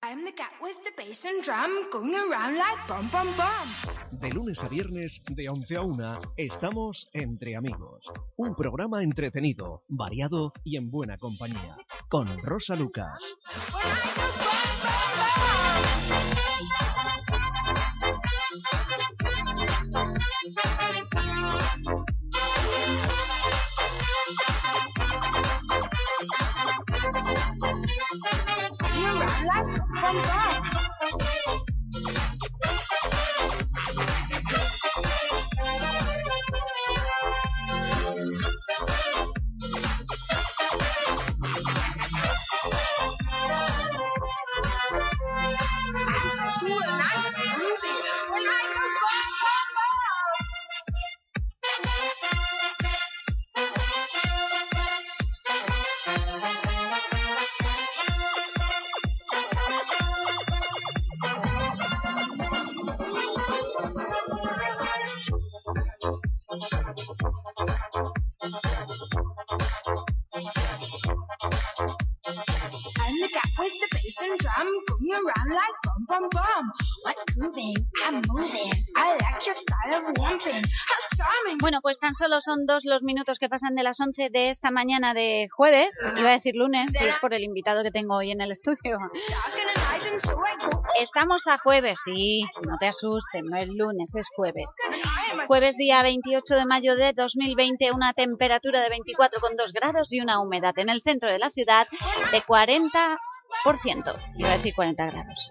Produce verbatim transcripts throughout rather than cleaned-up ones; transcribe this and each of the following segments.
I'm the cat with the bass and drum going around like bum bum bum. De lunes a viernes, de once a una, estamos Entre Amigos. Un programa entretenido, variado y en buena compañía. Con Rosa Lucas. Bueno, pues tan solo son dos los minutos que pasan de las once de esta mañana de jueves, iba a decir lunes, y es por el invitado que tengo hoy en el estudio. Estamos a jueves, sí, no te asustes, no es lunes, es jueves. Jueves día veintiocho de mayo de dos mil veinte, una temperatura de veinticuatro coma dos grados y una humedad en el centro de la ciudad de cuarenta por ciento, iba a decir cuarenta grados.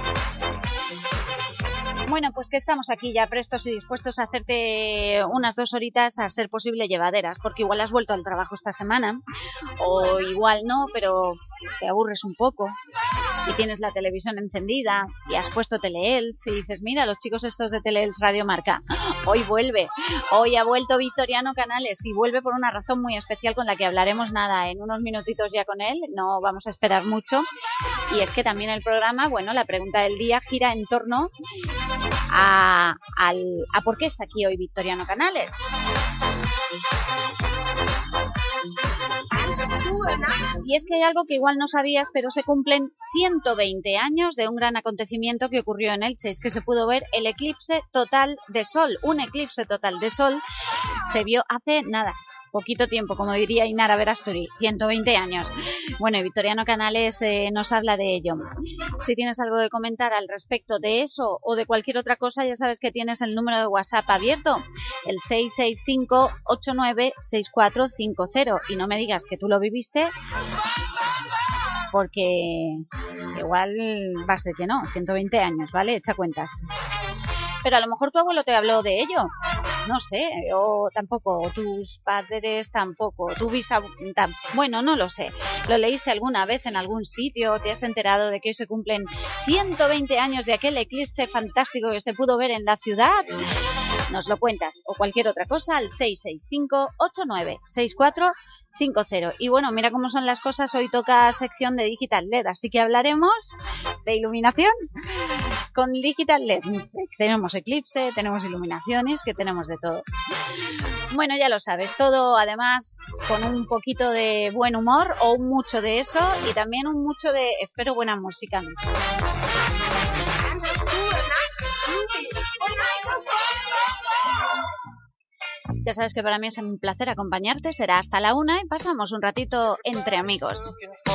Bueno, pues que estamos aquí ya prestos y dispuestos a hacerte unas dos horitas a ser posible llevaderas, porque igual has vuelto al trabajo esta semana, o igual no, pero te aburres un poco y tienes la televisión encendida y has puesto Teleelch y dices, mira, los chicos estos de Teleelch Radio Marca, hoy vuelve, hoy ha vuelto Victoriano Canales y vuelve por una razón muy especial con la que hablaremos nada, en unos minutitos ya con él, no vamos a esperar mucho, y es que también el programa, bueno, la pregunta del día gira en torno A, al, a por qué está aquí hoy Victoriano Canales. Y es que hay algo que igual no sabías, pero se cumplen ciento veinte años de un gran acontecimiento que ocurrió en Elche, es que se pudo ver el eclipse total de sol, un eclipse total de sol se vio hace nada, poquito tiempo, como diría Inara Verasturi, ciento veinte años. Bueno, y Victoriano Canales eh, nos habla de ello. Si tienes algo de comentar al respecto de eso o de cualquier otra cosa, ya sabes que tienes el número de WhatsApp abierto, el seis seis cinco, ocho nueve, seis cuatro cinco cero. Y no me digas que tú lo viviste, porque igual va a ser que no, ciento veinte años, ¿vale? Echa cuentas. Pero a lo mejor tu abuelo te habló de ello, no sé, o tampoco, o tus padres tampoco, tu bisabuelo, bueno, no lo sé. ¿Lo leíste alguna vez en algún sitio? ¿Te has enterado de que hoy se cumplen ciento veinte años de aquel eclipse fantástico que se pudo ver en la ciudad? Nos lo cuentas, o cualquier otra cosa, al seis seis cinco, ocho nueve, seis cuatro cinco cero. Y bueno, mira cómo son las cosas, hoy toca sección de Digital L E D, así que hablaremos de iluminación con Digital L E D. Tenemos eclipse, tenemos iluminaciones, que tenemos de todo. Bueno, ya lo sabes, todo además con un poquito de buen humor o un mucho de eso y también un mucho de, espero, buena música. Ya sabes que para mí es un placer acompañarte, será hasta la una y pasamos un ratito entre amigos.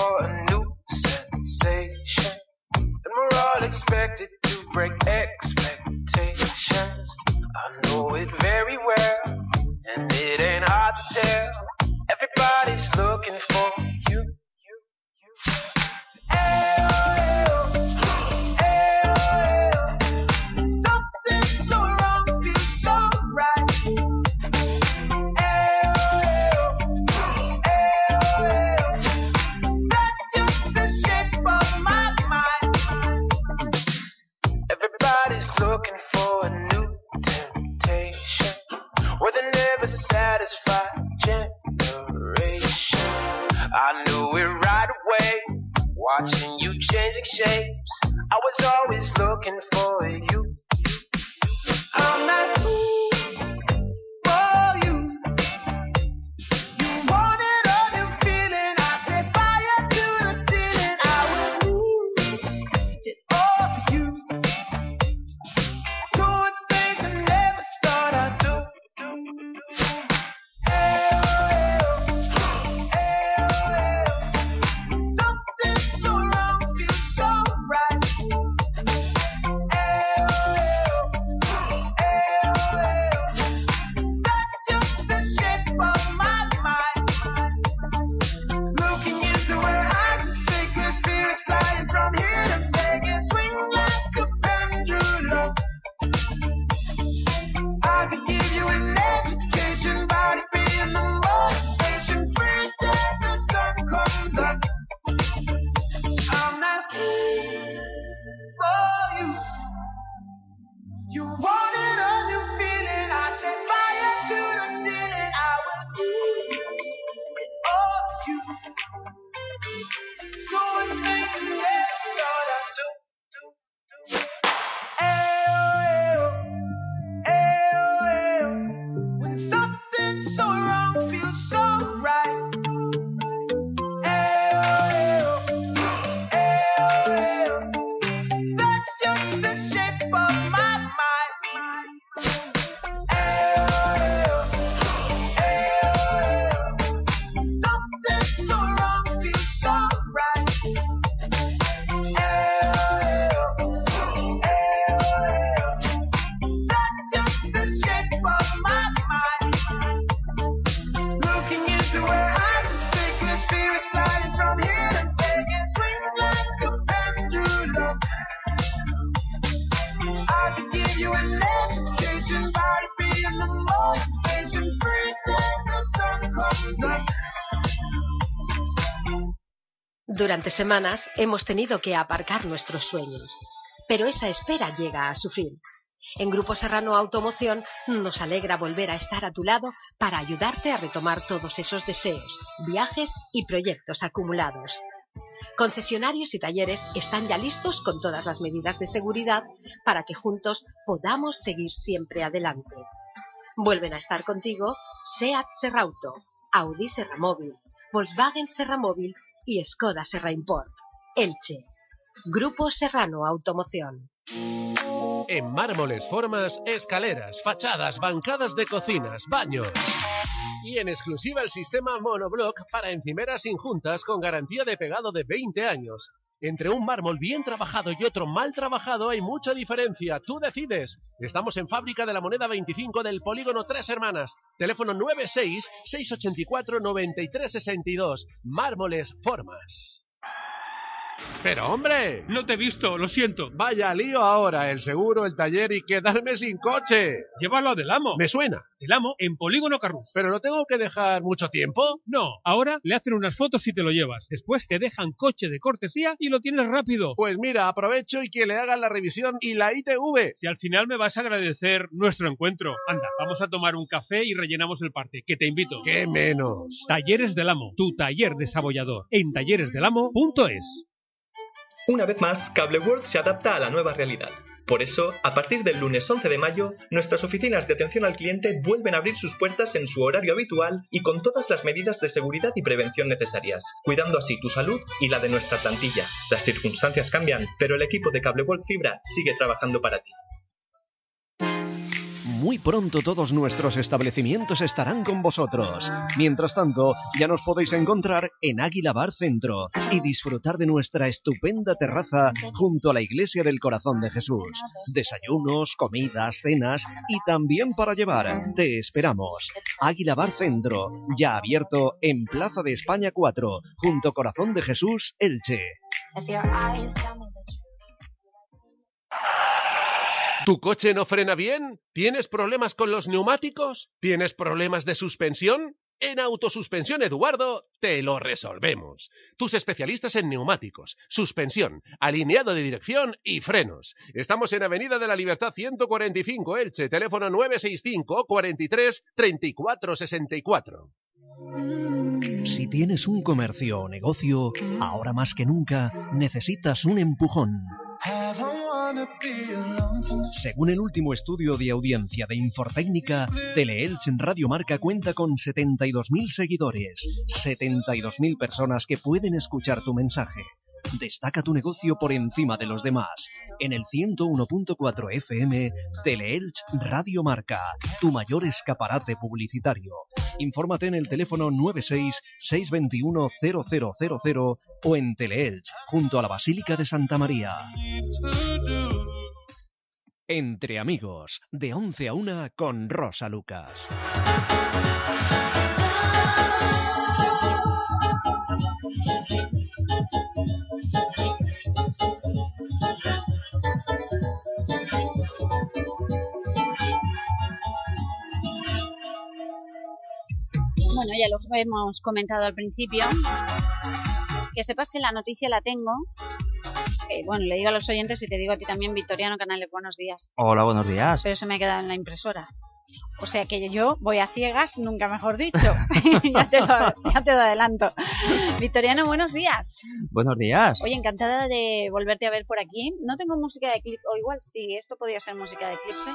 Watching you changing shapes, I was always looking for you. I'm not fool for you. You wanted a new feeling, I set fire to the ceiling. I will lose Durante semanas hemos tenido que aparcar nuestros sueños, pero esa espera llega a su fin. En Grupo Serrano Automoción nos alegra volver a estar a tu lado para ayudarte a retomar todos esos deseos, viajes y proyectos acumulados. Concesionarios y talleres están ya listos con todas las medidas de seguridad para que juntos podamos seguir siempre adelante. Vuelven a estar contigo SEAT Serrauto, Audi Serramóvil, Volkswagen Serramóvil y Skoda Serraimport. Elche. Grupo Serrano Automoción. En mármoles, formas, escaleras, fachadas, bancadas de cocinas, baños. Y en exclusiva el sistema monoblock para encimeras injuntas con garantía de pegado de veinte años. Entre un mármol bien trabajado y otro mal trabajado hay mucha diferencia. Tú decides. Estamos en Fábrica de la Moneda veinticinco del Polígono Tres Hermanas. Teléfono nueve seis, seis ocho cuatro, nueve tres seis dos. Mármoles Formas. Pero hombre, no te he visto, lo siento. Vaya lío ahora, el seguro, el taller y quedarme sin coche. Llévalo a Del Amo. Me suena. Del Amo en Polígono Carrús. ¿Pero lo tengo que dejar mucho tiempo? No, ahora le hacen unas fotos y te lo llevas. Después te dejan coche de cortesía y lo tienes rápido. Pues mira, aprovecho y que le hagan la revisión y la I T V. Si al final me vas a agradecer nuestro encuentro. Anda, vamos a tomar un café y rellenamos el parte, que te invito. ¡Qué menos! Talleres Del Amo, tu taller desabollador. En talleres del amo punto es. Una vez más, Cable World se adapta a la nueva realidad. Por eso, a partir del lunes once de mayo, nuestras oficinas de atención al cliente vuelven a abrir sus puertas en su horario habitual y con todas las medidas de seguridad y prevención necesarias, cuidando así tu salud y la de nuestra plantilla. Las circunstancias cambian, pero el equipo de Cable World Fibra sigue trabajando para ti. Muy pronto todos nuestros establecimientos estarán con vosotros. Mientras tanto, ya nos podéis encontrar en Águila Bar Centro y disfrutar de nuestra estupenda terraza junto a la Iglesia del Corazón de Jesús. Desayunos, comidas, cenas y también para llevar. Te esperamos. Águila Bar Centro, ya abierto en Plaza de España cuatro, junto Corazón de Jesús, Elche. ¿Tu coche no frena bien? ¿Tienes problemas con los neumáticos? ¿Tienes problemas de suspensión? En Autosuspensión Eduardo te lo resolvemos. Tus especialistas en neumáticos, suspensión, alineado de dirección y frenos. Estamos en Avenida de la Libertad ciento cuarenta y cinco, Elche, teléfono nueve seis cinco, cuarenta y tres, treinta y cuatro sesenta y cuatro. Si tienes un comercio o negocio, ahora más que nunca necesitas un empujón. Según el último estudio de audiencia de Infortécnica, Teleelch en Radio Marca cuenta con setenta y dos mil seguidores, setenta y dos mil personas que pueden escuchar tu mensaje. Destaca tu negocio por encima de los demás. En el ciento uno punto cuatro F M, Teleelch Radio Marca, tu mayor escaparate publicitario. Infórmate en el teléfono nueve seis, seis dos uno, cero cero cero cero o en Teleelch, junto a la Basílica de Santa María. Entre amigos, de once a una con Rosa Lucas. Bueno, ya lo hemos comentado al principio. Que sepas que la noticia la tengo. Eh, bueno, le digo a los oyentes y te digo a ti también, Victoriano Canales, buenos días. Hola, buenos días. Pero eso me ha quedado en la impresora. O sea que yo voy a ciegas, nunca mejor dicho. ya, te lo, ya te lo adelanto. Victoriano, buenos días. Buenos días. Oye, encantada de volverte a ver por aquí. No tengo música de Eclipse, o igual sí, esto podría ser música de Eclipse.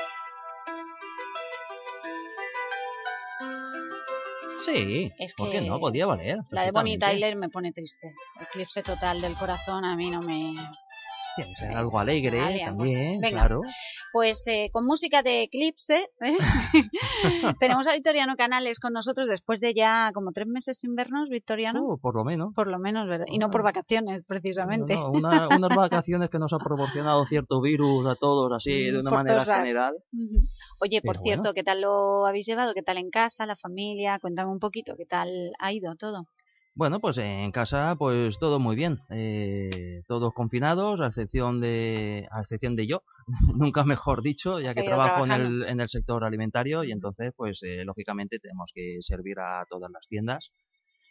Sí, es ¿por que qué no? Podía valer. La de Bonnie Tyler me pone triste. Eclipse total del corazón a mí no me... Tiene que ser algo alegre vale, también, pues, claro. Pues eh, con música de Eclipse ¿eh? tenemos a Victoriano Canales con nosotros después de ya como tres meses sin vernos, Victoriano. Uh, por lo menos. Por lo menos, ¿verdad? Y no por vacaciones, precisamente. No, no, una, unas vacaciones que nos ha proporcionado cierto virus a todos, así, de una por manera tosas. general. Uh-huh. Oye, por Pero cierto, bueno. ¿qué tal lo habéis llevado? ¿Qué tal en casa, la familia? Cuéntame un poquito, ¿qué tal ha ido todo? Bueno, pues en casa, pues todo muy bien. Eh, todos confinados, a excepción de a excepción de yo, nunca mejor dicho, ya que Seguido trabajo en trabajando. el, en el sector alimentario y entonces, pues eh, lógicamente tenemos que servir a todas las tiendas.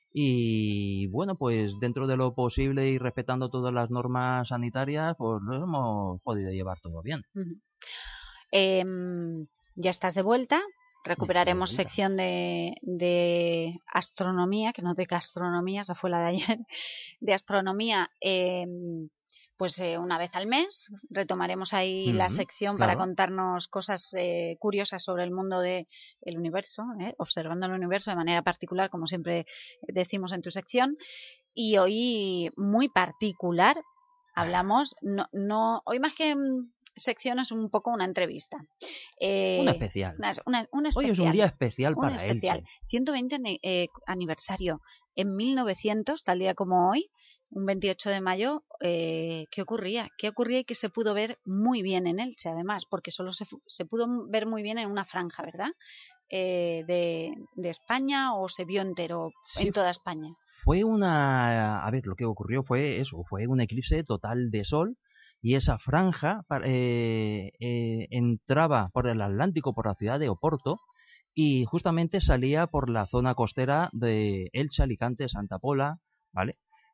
y bueno, pues dentro de lo posible y respetando todas las normas sanitarias, pues lo hemos podido llevar todo bien. Uh-huh. eh, ya estás de vuelta. Recuperaremos de vuelta. sección de, de astronomía, que no de gastronomía, esa fue la de ayer, de astronomía, eh, pues eh, una vez al mes. Retomaremos ahí uh-huh, la sección claro. para contarnos cosas eh, curiosas sobre el mundo del de universo, eh, observando el universo de manera particular, como siempre decimos en tu sección. Y hoy, muy particular, hablamos, no, no hoy más que sección es un poco una entrevista. Eh, una especial. Una, una, una especial. Hoy es un día especial un para especial. Elche. ciento veinte eh, aniversario. En mil novecientos, tal día como hoy, un veintiocho de mayo, eh, ¿qué ocurría? ¿Qué ocurría y que se pudo ver muy bien en Elche, además? Porque solo se, se pudo ver muy bien en una franja, ¿verdad? Eh, de, de España, ¿o se vio entero sí, en toda España? Fue una... A ver, lo que ocurrió fue eso, fue un eclipse total de sol. Y esa franja eh, eh, entraba por el Atlántico, por la ciudad de Oporto, y justamente salía por la zona costera de Elche, Alicante, Santa Pola, ¿vale?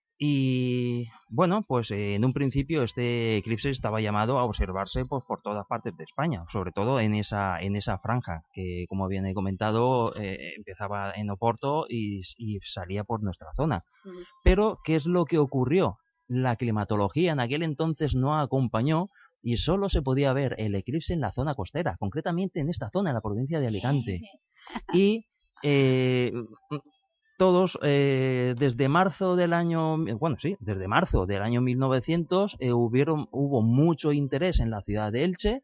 Y bueno, pues eh, en un principio este eclipse estaba llamado a observarse pues, por todas partes de España, sobre todo en esa, en esa franja, que como bien he comentado, eh, empezaba en Oporto y, y salía por nuestra zona. Uh-huh. Pero, ¿qué es lo que ocurrió? La climatología en aquel entonces no acompañó y solo se podía ver el eclipse en la zona costera, concretamente en esta zona, en la provincia de Alicante. Y eh, todos, eh, desde marzo del año, bueno, sí, desde marzo del año mil novecientos, eh, hubieron, hubo mucho interés en la ciudad de Elche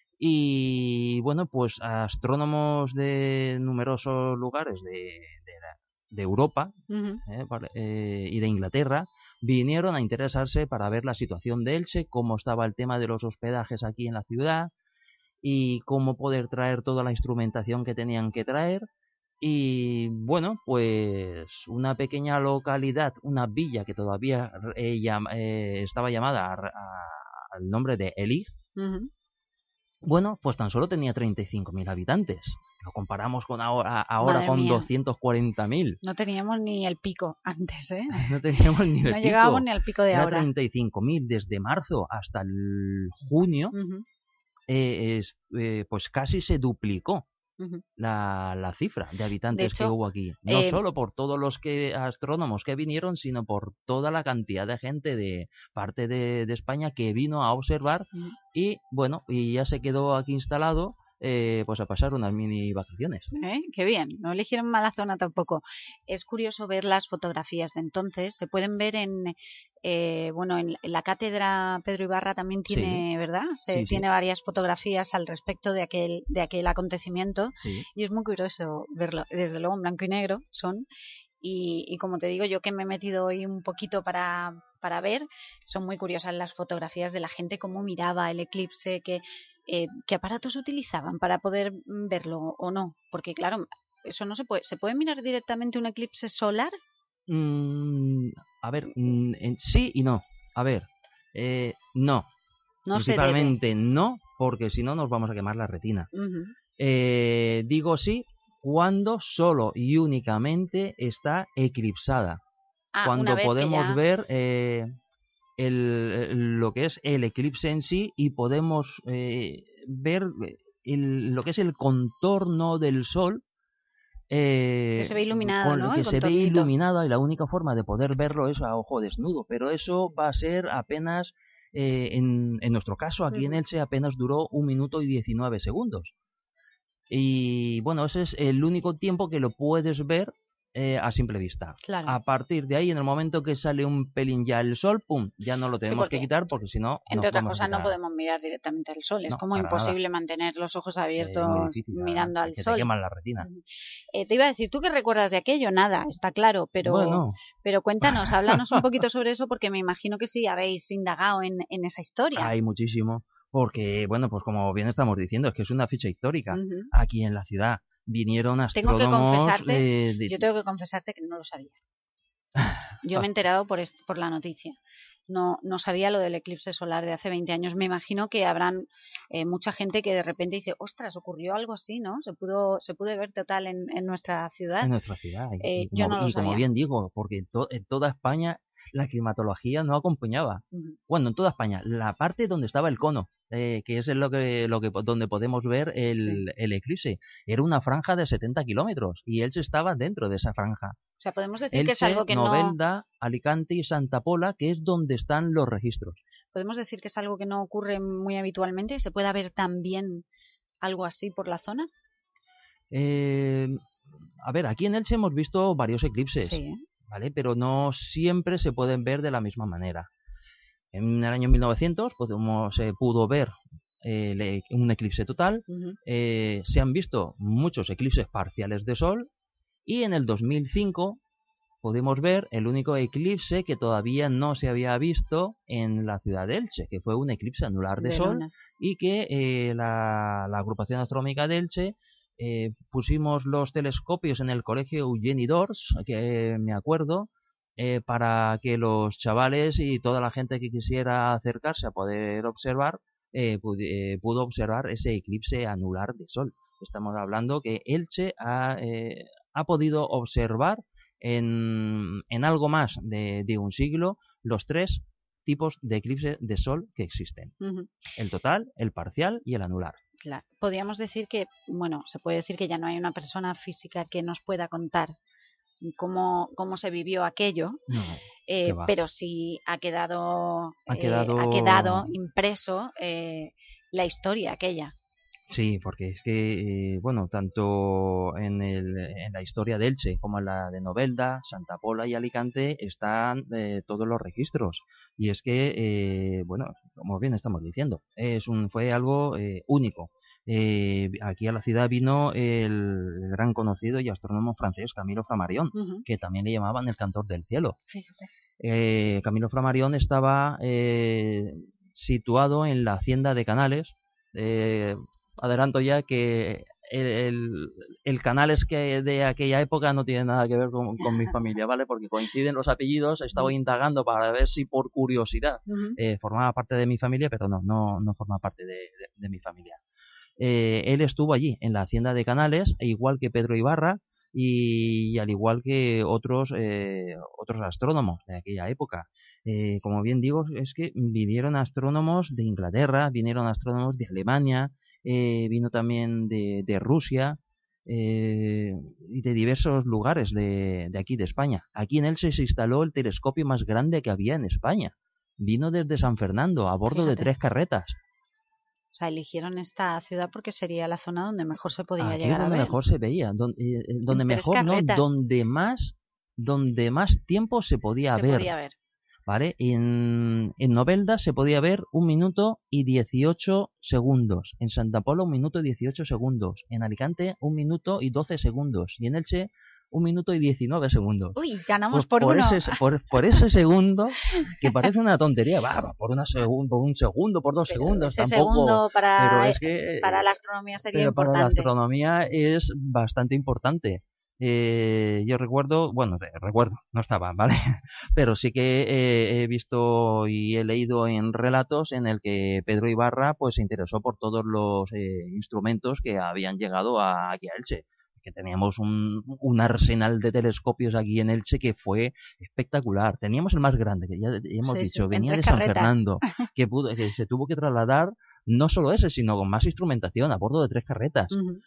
y, bueno, pues astrónomos de numerosos lugares de, de, de Europa uh-huh. eh, eh, y de Inglaterra vinieron a interesarse para ver la situación de Elche, cómo estaba el tema de los hospedajes aquí en la ciudad y cómo poder traer toda la instrumentación que tenían que traer. Y bueno, pues una pequeña localidad, una villa que todavía eh, llam, eh, estaba llamada a, a, al nombre de Eliz, uh-huh. bueno, pues tan solo tenía treinta y cinco mil habitantes. Lo comparamos con ahora, ahora Madre con mía. doscientos cuarenta mil. No teníamos ni el pico antes, ¿eh? No teníamos ni el no pico. No llegábamos ni al pico de Era ahora. treinta y cinco mil desde marzo hasta el junio, uh-huh. eh, es, eh, pues casi se duplicó. Uh-huh. La, la cifra de habitantes de hecho, que hubo aquí. No eh, solo por todos los que astrónomos que vinieron, sino por toda la cantidad de gente de parte de, de España que vino a observar uh-huh. y bueno, y ya se quedó aquí instalado. Eh, pues a pasar unas mini vacaciones. ¿Eh? Qué bien, no eligieron mala zona tampoco. Es curioso ver las fotografías de entonces, se pueden ver en eh, bueno, en la cátedra Pedro Ibarra también tiene, sí. ¿verdad? Se sí, tiene sí. varias fotografías al respecto de aquel, de aquel acontecimiento sí. y es muy curioso verlo, desde luego en blanco y negro son. Y, y como te digo, yo que me he metido hoy un poquito para, para ver, son muy curiosas las fotografías de la gente, cómo miraba el eclipse, que, eh, qué aparatos utilizaban para poder verlo o no. Porque claro, eso no se puede. ¿Se puede mirar directamente un eclipse solar? Mm, a ver, mm, sí y no. A ver, eh, no. no Principalmente no, porque si no nos vamos a quemar la retina. Uh-huh. eh, digo sí cuando solo y únicamente está eclipsada. Ah, cuando podemos ya... ver eh, el, lo que es el eclipse en sí y podemos eh, ver el, lo que es el contorno del sol. Eh, que se ve iluminado, con, ¿no? Que el se ve iluminado y la única forma de poder verlo es a ojo desnudo. Pero eso va a ser apenas, eh, en, en nuestro caso, aquí uh-huh. en Elche, apenas duró un minuto y diecinueve segundos. Y bueno, ese es el único tiempo que lo puedes ver eh, a simple vista. Claro. A partir de ahí, en el momento que sale un pelín ya el sol, pum, ya no lo tenemos sí, que quitar porque si no... Entre otras cosas no podemos mirar directamente al sol, es no, como imposible nada. mantener los ojos abiertos eh, difícil, mirando nada, al que sol. Te queman la retina. Eh, te iba a decir, ¿tú qué recuerdas de aquello? Nada, está claro, pero, bueno. pero cuéntanos, háblanos un poquito sobre eso porque me imagino que sí habéis indagado en, en esa historia. Hay muchísimo. Porque, bueno, pues como bien estamos diciendo, es que es una fecha histórica. Uh-huh. Aquí en la ciudad vinieron astrónomos... Tengo que confesarte, de, de... yo tengo que confesarte que no lo sabía. Yo me he enterado por, est- por la noticia. no, no sabía lo del eclipse solar de hace veinte años. Me imagino que habrán eh, mucha gente que de repente dice, ostras, ocurrió algo así, ¿no? Se pudo, se pudo ver total en, en nuestra ciudad. En nuestra ciudad. Y, Eh, y yo como, no lo y como sabía. bien digo, porque en, to- en toda España la climatología no acompañaba. Ujú. Bueno, en toda España, la parte donde estaba el cono, eh, que es lo que, lo que donde podemos ver el, Sí. el eclipse, era una franja de setenta kilómetros y Elche estaba dentro de esa franja. O sea, podemos decir que es Elche, algo que no... Novelda, Alicante y Santa Pola, que es donde están los registros. Podemos decir que es algo que no ocurre muy habitualmente. ¿Se puede ver también algo así por la zona? Eh, a ver, aquí en Elche hemos visto varios eclipses, Sí, ¿eh? ¿vale? Pero no siempre se pueden ver de la misma manera. En el año mil novecientos podemos, se pudo ver eh, le- un eclipse total, Ujú. eh, se han visto muchos eclipses parciales de sol y en el dos mil cinco pudimos ver el único eclipse que todavía no se había visto en la ciudad de Elche, que fue un eclipse anular de, De sol luna. y que eh, la, la agrupación astronómica de Elche eh, pusimos los telescopios en el colegio Eugeni d'Ors, que eh, me acuerdo, eh, para que los chavales y toda la gente que quisiera acercarse a poder observar eh, pud- eh, pudo observar ese eclipse anular de sol. Estamos hablando que Elche ha, eh, ha podido observar en, en algo más de, de un siglo los tres tipos de eclipse de sol que existen. Ujú. El total, el parcial y el anular. Claro. Podríamos decir que, bueno, se puede decir que ya no hay una persona física que nos pueda contar cómo, cómo se vivió aquello, No, eh, qué va. pero sí ha quedado, Ha eh, quedado- ha quedado impreso eh, la historia aquella. Sí, porque es que, eh, bueno, tanto en, el, en la historia de Elche como en la de Novelda, Santa Pola y Alicante están eh, todos los registros. Y es que, eh, bueno, como bien estamos diciendo, es un, fue algo eh, único. Eh, aquí a la ciudad vino el gran conocido y astrónomo francés Camilo Flammarion, Ujú. que también le llamaban el cantor del cielo. Fíjate. Eh, Camilo Flammarion estaba eh, situado en la hacienda de Canales. Eh, adelanto ya que el, el, el Canales que de aquella época no tiene nada que ver con, con mi familia, ¿vale? Porque coinciden los apellidos. Estaba indagando para ver si por curiosidad Ujú. eh, formaba parte de mi familia, pero no, no, no forma parte de, de, de mi familia. Eh, él estuvo allí en la hacienda de Canales, e igual que Pedro Ibarra y, y al igual que otros eh, otros astrónomos de aquella época. Eh, como bien digo, es que vinieron astrónomos de Inglaterra, vinieron astrónomos de Alemania, eh, vino también de, de Rusia eh, y de diversos lugares de, de aquí de España. Aquí en Elche se instaló el telescopio más grande que había en España. Vino desde San Fernando a bordo de Fíjate. tres carretas. O sea, eligieron esta ciudad porque sería la zona donde mejor se podía Aquí es llegar a donde ver. mejor se veía, donde, eh, donde En tres mejor no, carretas. donde más, donde más tiempo se podía se ver, podía ver. ¿vale? En, en Novelda se podía ver un minuto y dieciocho segundos, en Santa Pola un minuto y dieciocho segundos, en Alicante un minuto y doce segundos y en Elche un minuto y diecinueve segundos. Uy, ganamos Pues por, por uno. ese, por, por ese segundo, que parece una tontería, va, va, por, una segun- por un segundo, por dos Pero segundos, ese tampoco. segundo para, pero es que, para la astronomía sería pero para la importante. astronomía es bastante importante. Eh, yo recuerdo, bueno, eh, recuerdo, no estaba, ¿vale? Pero sí que eh, he visto y he leído en relatos en el que Pedro Ibarra pues se interesó por todos los eh, instrumentos que habían llegado a, aquí a Elche. Que teníamos un, un arsenal de telescopios aquí en Elche que fue espectacular. Teníamos el más grande, que ya hemos Sí, dicho, sí, venía en de tres San carretas. Fernando, que, pudo, que se tuvo que trasladar no solo ese, sino con más instrumentación a bordo de tres carretas. Ujú.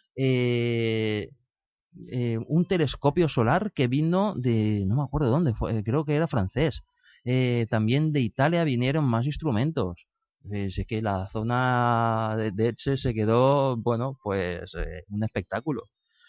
Eh, eh, un telescopio solar que vino de, no me acuerdo de dónde, fue, creo que era francés. Eh, también de Italia vinieron más instrumentos. Es que la zona de, de Elche se quedó, bueno, pues eh, un espectáculo.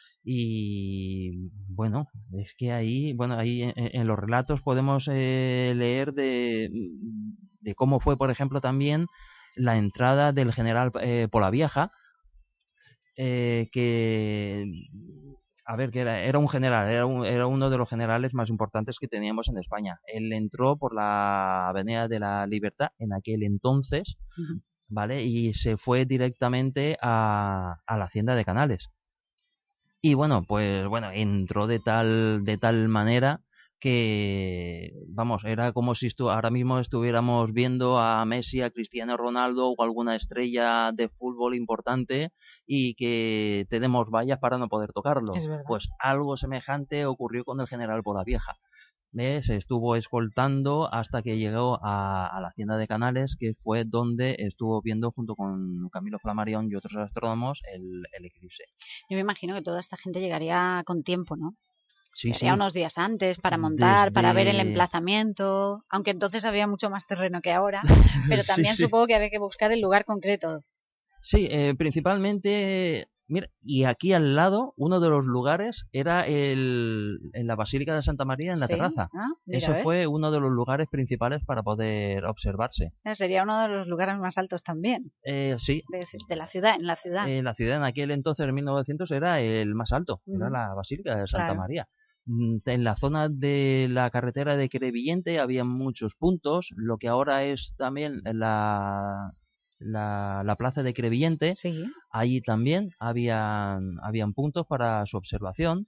Y bueno, es que ahí, bueno, ahí en, en los relatos podemos eh, leer de, de cómo fue, por ejemplo, también la entrada del general eh, Polavieja, eh, que, a ver, que era, era un general, era, un, era uno de los generales más importantes que teníamos en España. Él entró por la Avenida de la Libertad en aquel entonces, Ujú. ¿vale? Y se fue directamente a, a la hacienda de Canales. Y bueno, pues bueno, entró de tal, de tal manera que, vamos, era como si estu ahora mismo estuviéramos viendo a Messi, a Cristiano Ronaldo o alguna estrella de fútbol importante y que tenemos vallas para no poder tocarlo. Es verdad. Pues algo semejante ocurrió con el general Polavieja. ¿Eh? Se estuvo escoltando hasta que llegó a, a la hacienda de Canales, que fue donde estuvo viendo junto con Camilo Flammarion y otros astrónomos el, el eclipse. Yo me imagino que toda esta gente llegaría con tiempo, ¿no? Sí, Llegaría sí. unos días antes para montar, Desde... para ver el emplazamiento, aunque entonces había mucho más terreno que ahora, pero también sí, sí. supongo que había que buscar el lugar concreto. Sí, eh, principalmente, mira, y aquí al lado, uno de los lugares era el, en la Basílica de Santa María, en la ¿Sí? terraza. Ah, mira, Eso ¿ves? fue uno de los lugares principales para poder observarse. Sería uno de los lugares más altos también, Eh, sí, de, de la ciudad, en la ciudad. eh, la ciudad en aquel entonces, en mil novecientos, era el más alto, Ujú. era la Basílica de Santa Claro. María. Mm, En la zona de la carretera de Crevillente había muchos puntos, lo que ahora es también la, la, la plaza de Crevillente. Sí. Allí también habían, habían puntos para su observación.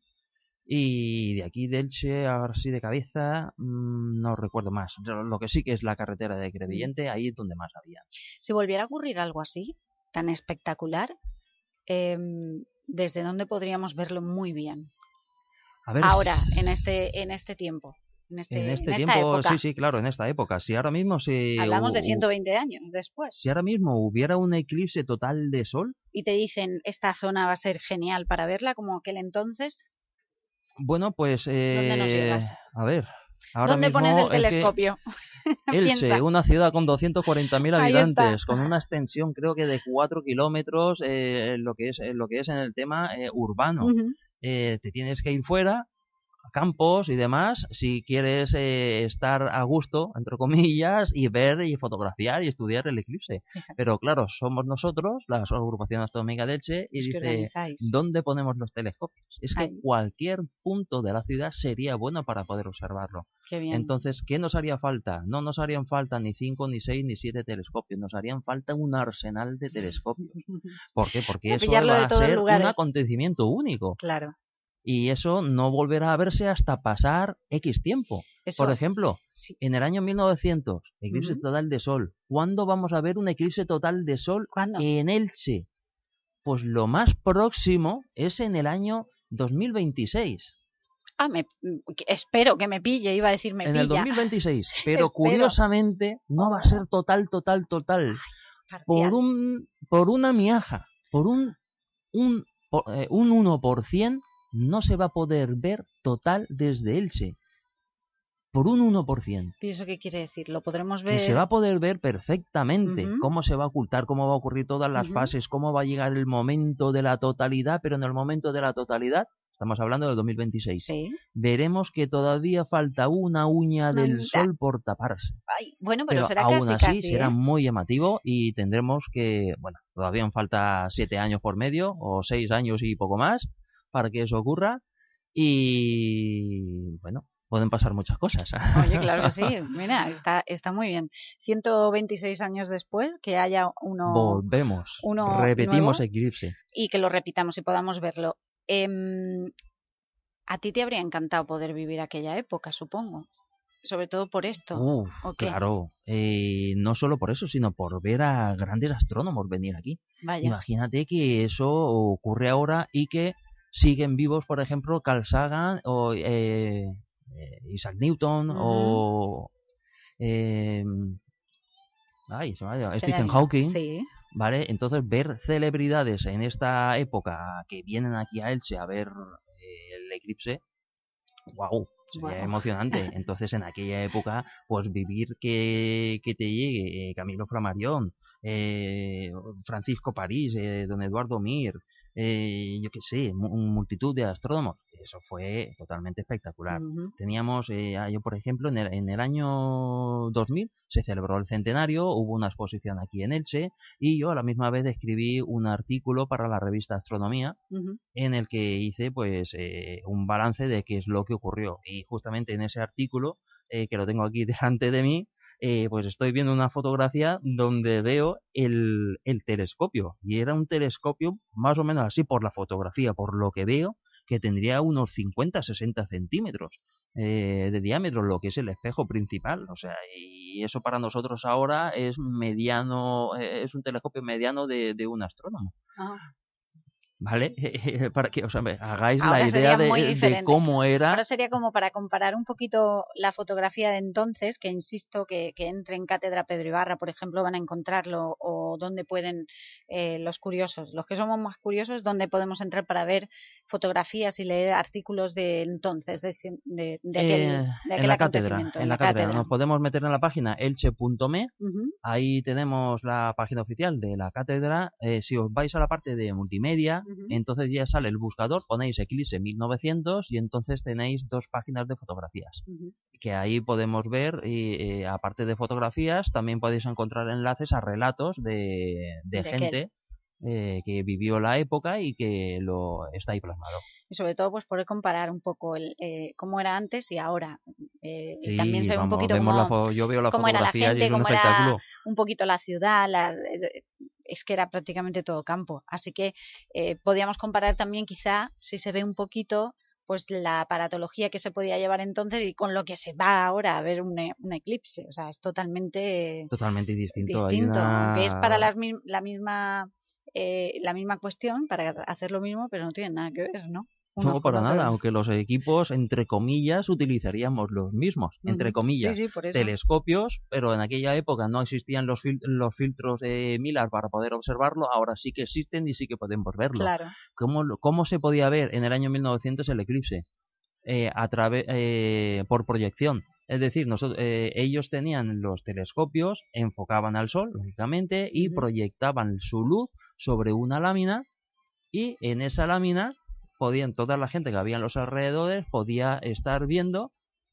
Y de aquí de Elche, ahora sí de cabeza, mmm, no recuerdo más. Lo que sí que es la carretera de Crevillente, ahí es donde más había. Si volviera a ocurrir algo así, tan espectacular, eh, ¿desde dónde podríamos verlo muy bien? A ver, Ahora, si- en este, en este tiempo, en, este, en este en esta tiempo, época. sí, sí, claro, en esta época. Si ahora mismo se... Hablamos de hu- ciento veinte años después. Si ahora mismo hubiera un eclipse total de sol, Y te dicen, esta zona va a ser genial para verla, como aquel entonces. bueno, pues... Eh, ¿Dónde nos llevas? A ver, ahora ¿Dónde mismo pones el es que telescopio? Elche, Piensa. una ciudad con doscientos cuarenta mil Ahí está. habitantes, con una extensión creo que de cuatro kilómetros, eh, lo que es eh, lo que es en el tema eh, urbano. Ujú. Eh, te tienes que ir fuera, a campos y demás, si quieres eh, estar a gusto, entre comillas, y ver y fotografiar y estudiar el eclipse. Fíjate. Pero claro, somos nosotros, la agrupación astronómica de Elche, y Los que dice, organizáis. ¿dónde ponemos los telescopios? Es que Ahí. cualquier punto de la ciudad sería bueno para poder observarlo. Qué bien. Entonces, ¿qué nos haría falta? No nos harían falta ni cinco, ni seis, ni siete telescopios. Nos harían falta un arsenal de telescopios. ¿Por qué? Porque Para eso pillarlo de va a todos ser un lugares. acontecimiento único. Claro. Y eso no volverá a verse hasta pasar X tiempo. Eso, Por ejemplo, sí. en el año mil novecientos, eclipse Ujú. total de sol. ¿Cuándo vamos a ver un eclipse total de sol ¿Cuándo? en Elche? Pues lo más próximo es en el año dos mil veintiséis. Ah, me, que- espero que me pille, iba a decir me En pilla. el dos mil veintiséis, pero Espero. curiosamente no va a ser total, total, total, Parcial. por un por una miaja, por un un por, eh, un uno por ciento no se va a poder ver total desde Elche, por un uno por ciento. ¿Y eso qué quiere decir? ¿Lo podremos ver? Que se va a poder ver perfectamente Ujú. cómo se va a ocultar, cómo va a ocurrir todas las Ujú. fases, cómo va a llegar el momento de la totalidad, pero en el momento de la totalidad, estamos hablando del dos mil veintiséis, Sí. veremos que todavía falta una uña Una del uñita. sol por taparse. Ay, bueno, pero, Pero será aún casi, así casi, será ¿eh? muy llamativo y tendremos que, bueno, todavía falta siete años por medio, o seis años y poco más, para que eso ocurra. Y, bueno, pueden pasar muchas cosas. Oye, claro que sí. Mira, está, está muy bien. ciento veintiséis años después, que haya uno... Volvemos, uno repetimos nuevo. eclipse. Y que lo repitamos y podamos verlo. Em, a ti te habría encantado poder vivir aquella época, supongo. Sobre todo por esto. Uf, ¿o qué? claro. Eh, no solo por eso, sino por ver a grandes astrónomos venir aquí. Vaya. Imagínate que eso ocurre ahora y que siguen vivos, por ejemplo, Carl Sagan o eh, eh, Isaac Newton Ujú. o eh, ay, se me ha ido, Se Stephen le- Hawking, Sí. ¿vale? Entonces ver celebridades en esta época que vienen aquí a Elche a ver eh, el eclipse, wow, sería Guau. emocionante. Entonces en aquella época, pues vivir que, que te llegue eh, Camilo Flammarion, eh, Francisco París, eh, don Eduardo Mir, eh, yo qué sé, mu- multitud de astrónomos, eso fue totalmente espectacular. Ujú. Teníamos, eh, yo por ejemplo, en el, en el año dos mil se celebró el centenario, hubo una exposición aquí en Elche y yo a la misma vez escribí un artículo para la revista Astronomía Ujú. en el que hice pues eh, un balance de qué es lo que ocurrió. Y justamente en ese artículo, eh, que lo tengo aquí delante de mí, eh, pues estoy viendo una fotografía donde veo el, el telescopio. Y era un telescopio más o menos así por la fotografía, por lo que veo, que tendría unos cincuenta a sesenta centímetros. eh, de diámetro, lo que es el espejo principal. O sea, y eso para nosotros ahora es mediano, eh, es un telescopio mediano de, de un astrónomo. Ah. ¿Vale? Para que os hagáis Ahora la idea de, de cómo era. Ahora sería como para comparar un poquito la fotografía de entonces, que insisto que, que entre en Cátedra Pedro Ibarra, por ejemplo, van a encontrarlo, o donde pueden eh, los curiosos, los que somos más curiosos, donde podemos entrar para ver fotografías y leer artículos de entonces, de, de, de aquel, eh, de aquel en la acontecimiento. cátedra, en la cátedra. cátedra. Nos podemos meter en la página elche punto me, uh-huh. Ahí tenemos la página oficial de la cátedra. Eh, si os vais a la parte de multimedia, uh-huh. Entonces ya sale el buscador, ponéis Eclipse mil novecientos y entonces tenéis dos páginas de fotografías, uh-huh. Que ahí podemos ver, y eh, aparte de fotografías, también podéis encontrar enlaces a relatos de, de, de gente eh, que vivió la época y que lo está ahí plasmado. Y sobre todo pues poder comparar un poco el eh, cómo era antes y ahora. Eh, sí, y también se ve un poquito cómo, la yo veo la cómo era la gente, y es un cómo espectáculo. Era un poquito la ciudad, la, es que era prácticamente todo campo. Así que eh, podíamos comparar también quizá, si se ve un poquito, pues la aparatología que se podía llevar entonces y con lo que se va ahora a ver un, un eclipse. O sea, es totalmente... Totalmente distinto. Distinto, Hay una... aunque es para las, la misma... Eh, la misma cuestión, para hacer lo mismo, pero no tiene nada que ver, ¿no? No, para nada, aunque los equipos, entre comillas, utilizaríamos los mismos, uh-huh. entre comillas, sí, sí, por eso. telescopios, pero en aquella época no existían los, fil los filtros de Miller para poder observarlo, ahora sí que existen y sí que podemos verlo. Claro. ¿Cómo, cómo se podía ver en el año mil novecientos el eclipse? Eh, a través eh, por proyección. Es decir, nosotros, eh, ellos tenían los telescopios, enfocaban al sol, lógicamente, y uh-huh. proyectaban su luz sobre una lámina, y en esa lámina podían, toda la gente que había en los alrededores podía estar viendo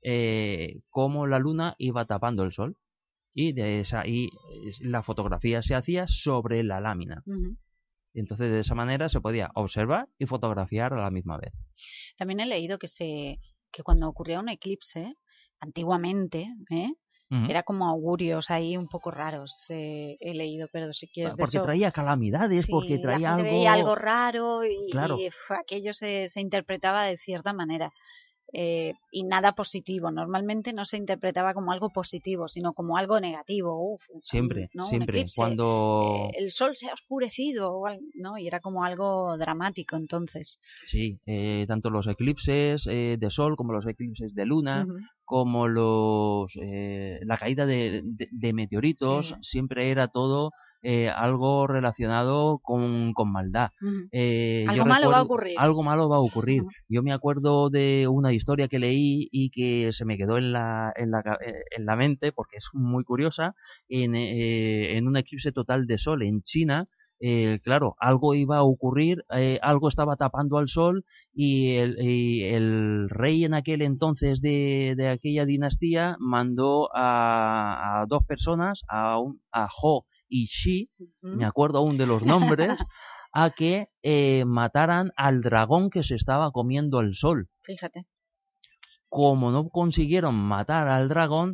eh, cómo la luna iba tapando el sol, y de esa y la fotografía se hacía sobre la lámina. Uh-huh. Entonces de esa manera se podía observar y fotografiar a la misma vez. También he leído que se que cuando ocurría un eclipse antiguamente, ¿eh? Uh-huh. Era como augurios ahí un poco raros, eh, he leído, pero si quieres de porque eso... traía calamidades, sí, porque traía la gente algo... veía algo raro y, claro. y fue, aquello se, se interpretaba de cierta manera. Eh, y nada positivo, normalmente no se interpretaba como algo positivo, sino como algo negativo. Uf, siempre, ¿no? siempre, eclipse, cuando... Eh, el sol se ha oscurecido, ¿no? Y era como algo dramático entonces. Sí, eh, tanto los eclipses eh, de sol como los eclipses de luna, uh-huh. como los eh, la caída de, de, de meteoritos, sí. Siempre era todo... Eh, algo relacionado con, con maldad. Uh-huh. eh, algo yo malo recuerdo, va a ocurrir. Algo malo va a ocurrir. Uh-huh. Yo me acuerdo de una historia que leí y que se me quedó en la, en la, en la mente porque es muy curiosa. En, eh, en un eclipse total de sol en China, eh, claro, algo iba a ocurrir, eh, algo estaba tapando al sol y el, y el rey en aquel entonces de, de aquella dinastía mandó a, a dos personas, a, un, a Ho y Shi, uh-huh. me acuerdo aún de los nombres, a que eh, mataran al dragón que se estaba comiendo el sol. Fíjate. Como no consiguieron matar al dragón,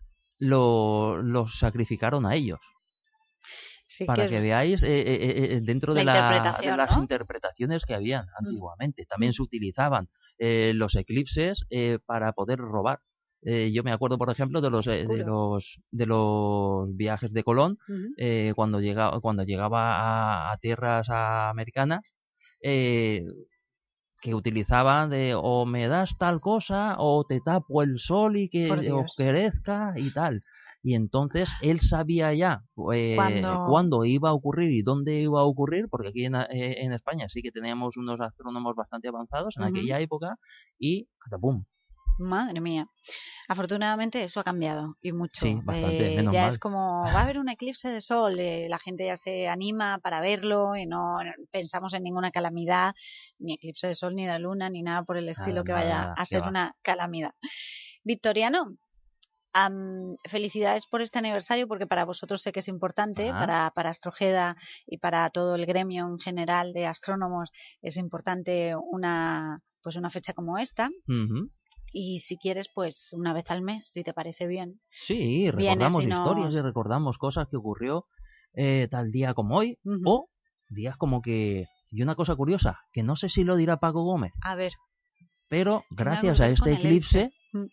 lo, los sacrificaron a ellos. Sí, para que, que veáis eh, eh, eh, dentro de, la, de las ¿no? interpretaciones que habían antiguamente. Uh-huh. También se utilizaban eh, los eclipses eh, para poder robar. Eh, yo me acuerdo, por ejemplo, de los eh, de los de los viajes de Colón, uh-huh. eh, cuando llegaba cuando llegaba a, a tierras americanas, eh, que utilizaban de o me das tal cosa o te tapo el sol y que oscurezca y tal. Y entonces él sabía ya eh, ¿Cuándo? cuándo iba a ocurrir y dónde iba a ocurrir, porque aquí en, eh, en España sí que teníamos unos astrónomos bastante avanzados en uh-huh. aquella época, y ¡catapum! Madre mía. Afortunadamente eso ha cambiado y mucho. Sí, bastante, eh, menos ya mal. Es como, va a haber un eclipse de sol, eh, la gente ya se anima para verlo y no pensamos en ninguna calamidad, ni eclipse de sol, ni de luna, ni nada por el estilo nada, que vaya nada, a ser va. Una calamidad. Victoriano, um, felicidades por este aniversario, porque para vosotros sé que es importante, ah. para, para Astrojeda y para todo el gremio en general de astrónomos es importante una, pues una fecha como esta. Uh-huh. Y si quieres, pues una vez al mes, si te parece bien. Sí, recordamos y nos... historias y recordamos cosas que ocurrió eh, tal día como hoy, uh-huh. o días como que... Y una cosa curiosa, que no sé si lo dirá Paco Gómez. A ver. Pero gracias a este eclipse,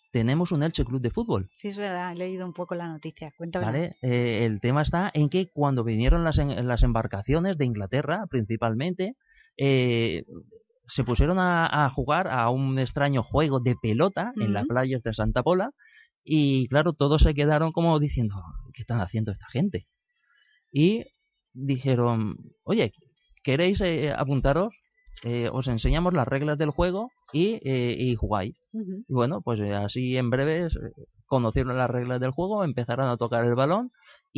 tenemos un Elche Club de Fútbol. Sí, es verdad, he leído un poco la noticia. Cuéntame. ¿Vale? Eh, el tema está en que cuando vinieron las, en, las embarcaciones de Inglaterra, principalmente, eh, se pusieron a, a jugar a un extraño juego de pelota uh-huh. en las playas de Santa Pola, y claro, todos se quedaron como diciendo, ¿qué están haciendo esta gente? Y dijeron, oye, ¿queréis eh, apuntaros? Eh, os enseñamos las reglas del juego y, eh, y jugáis. Uh-huh. Y bueno, pues eh, así en breve eh, conocieron las reglas del juego, empezaron a tocar el balón,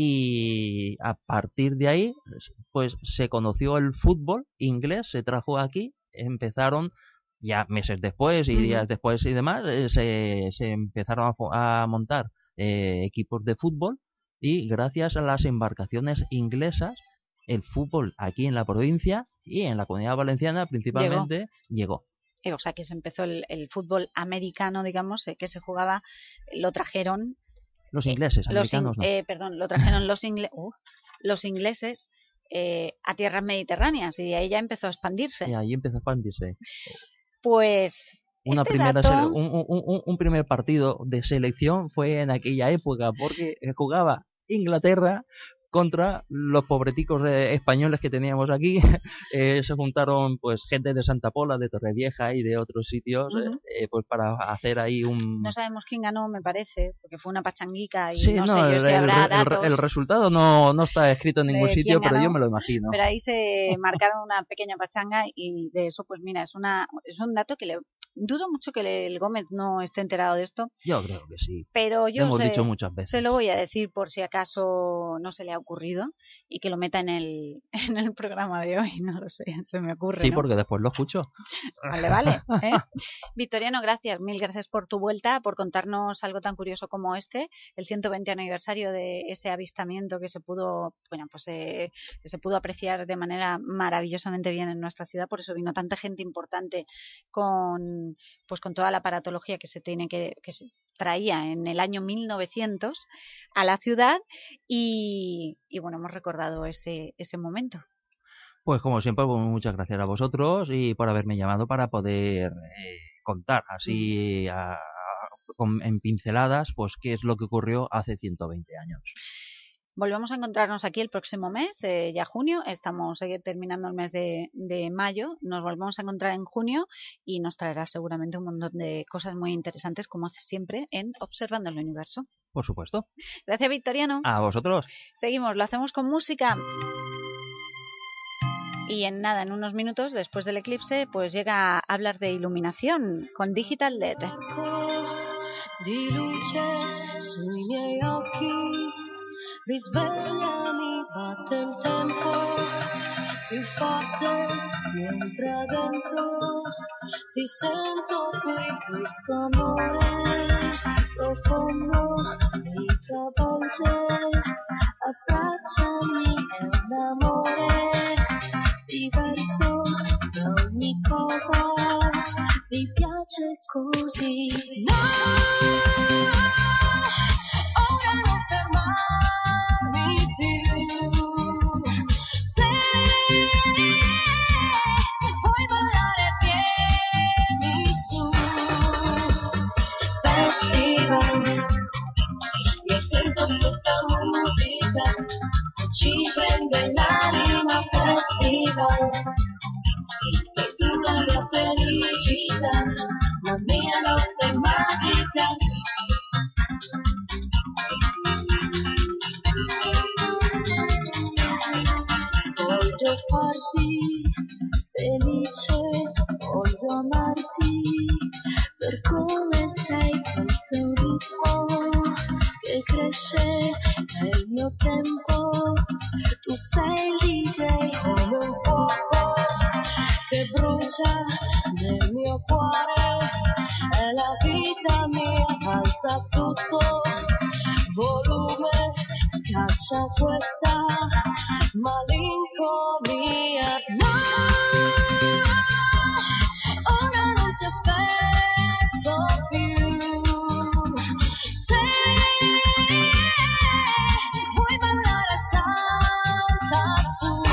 y a partir de ahí pues se conoció el fútbol inglés, se trajo aquí, empezaron ya meses después y uh-huh. días después y demás, eh, se, se empezaron a, a montar eh, equipos de fútbol, y gracias a las embarcaciones inglesas el fútbol aquí en la provincia y en la Comunidad Valenciana principalmente llegó. llegó. O sea, que se empezó el, el fútbol americano, digamos, eh, que se jugaba, lo trajeron... Los ingleses, eh, americanos los in, no. Eh, perdón, lo trajeron los, ingle, uh, los ingleses eh, a tierras mediterráneas, y ahí ya empezó a expandirse. Y ahí empezó a expandirse. Pues... Una este primera dato... sele- un, un, un, un primer partido de selección fue en aquella época, porque jugaba Inglaterra contra los pobreticos eh, españoles que teníamos aquí. eh, se juntaron pues gente de Santa Pola, de Torrevieja y de otros sitios, uh-huh. eh, pues para hacer ahí un... No sabemos quién ganó, me parece, porque fue una pachanguica y sí, no, no sé yo el, si habrá el, datos. El, el resultado no, no está escrito en ningún sitio, pero ganó, yo me lo imagino. Pero ahí se marcaron una pequeña pachanga, y de eso, pues mira, es una es un dato que le... Dudo mucho que el Gómez no esté enterado de esto. Yo creo que sí. Pero yo lo hemos se, dicho muchas veces. Se lo voy a decir por si acaso no se le ha ocurrido, y que lo meta en el, en el programa de hoy. No lo sé, se me ocurre. Sí, ¿no? Porque después lo escucho. Vale, vale. ¿eh? Victoriano, gracias. Mil gracias por tu vuelta, por contarnos algo tan curioso como este, el ciento veinte aniversario de ese avistamiento que se pudo, bueno, pues eh, que se pudo apreciar de manera maravillosamente bien en nuestra ciudad. Por eso vino tanta gente importante con pues con toda la aparatología que se tiene que, que se traía en el año mil novecientos a la ciudad, y, y bueno, hemos recordado ese, ese momento. Pues como siempre, pues, muchas gracias a vosotros y por haberme llamado para poder eh, contar así a, a, con, en pinceladas pues qué es lo que ocurrió hace ciento veinte años. Volvemos a encontrarnos aquí el próximo mes, eh, ya junio, estamos eh, terminando el mes de, de mayo, nos volvemos a encontrar en junio, y nos traerá seguramente un montón de cosas muy interesantes, como hace siempre en Observando el Universo. Por supuesto. Gracias, Victoriano. A vosotros. Seguimos, lo hacemos con música. Y en nada, en unos minutos, después del eclipse, pues llega a hablar de iluminación con Digital L E D. Di luce sui miei occhi, risvegliami, batte il tempo più forte, mi entra dentro, ti sento qui, questo amore profondo mi travolge, abbracciami, è un amore diverso da ogni cosa, mi piace così. No, ora non fermarmi più, se vuoi ballare vieni su, festival, io sento questa musica, ci prende l'anima, festival, sei tu la mia felicità, la mia notte magica. Voglio farti felice, voglio amarti per come sei, questo è un ritmo che cresce nel mio tempo, tu sei l'D J come un fuoco che brucia nel mio cuore, è la vita mia, alza tutto volume, scaccia questa malinconia. No, ora non ti aspetto più, se vuoi ballare salta su,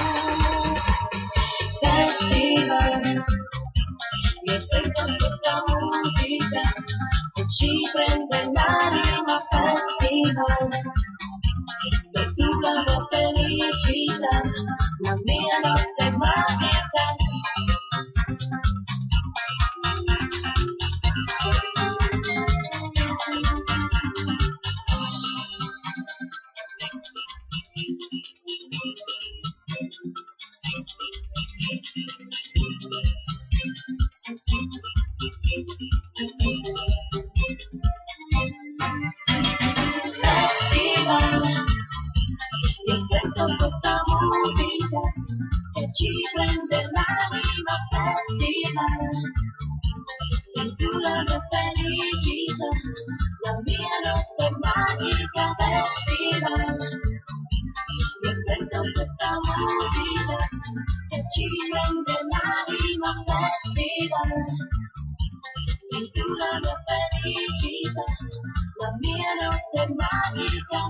festival, io sento questa musica che ci prende festival. Sei tu la mia felicità, la mia notte magica. Festival, io sento questa musica che ci prende l'anima. Festival, sei tu la mia felicità, la mia notte magica. Festival, io sento questa musica che ci prende l'anima. Festival, sei tu la mia felicità, la mia notte magica.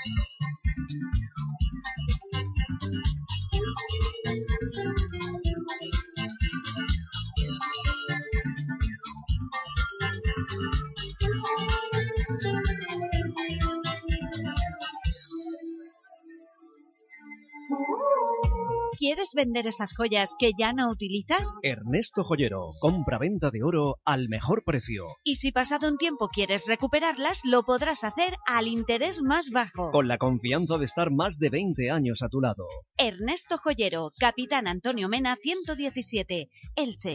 ¿Quieres vender esas joyas que ya no utilizas? Ernesto Joyero, compra-venta de oro al mejor precio. Y si pasado un tiempo quieres recuperarlas, lo podrás hacer al interés más bajo. Con la confianza de estar más de veinte años a tu lado. Ernesto Joyero, Capitán Antonio Mena ciento diecisiete, Elche.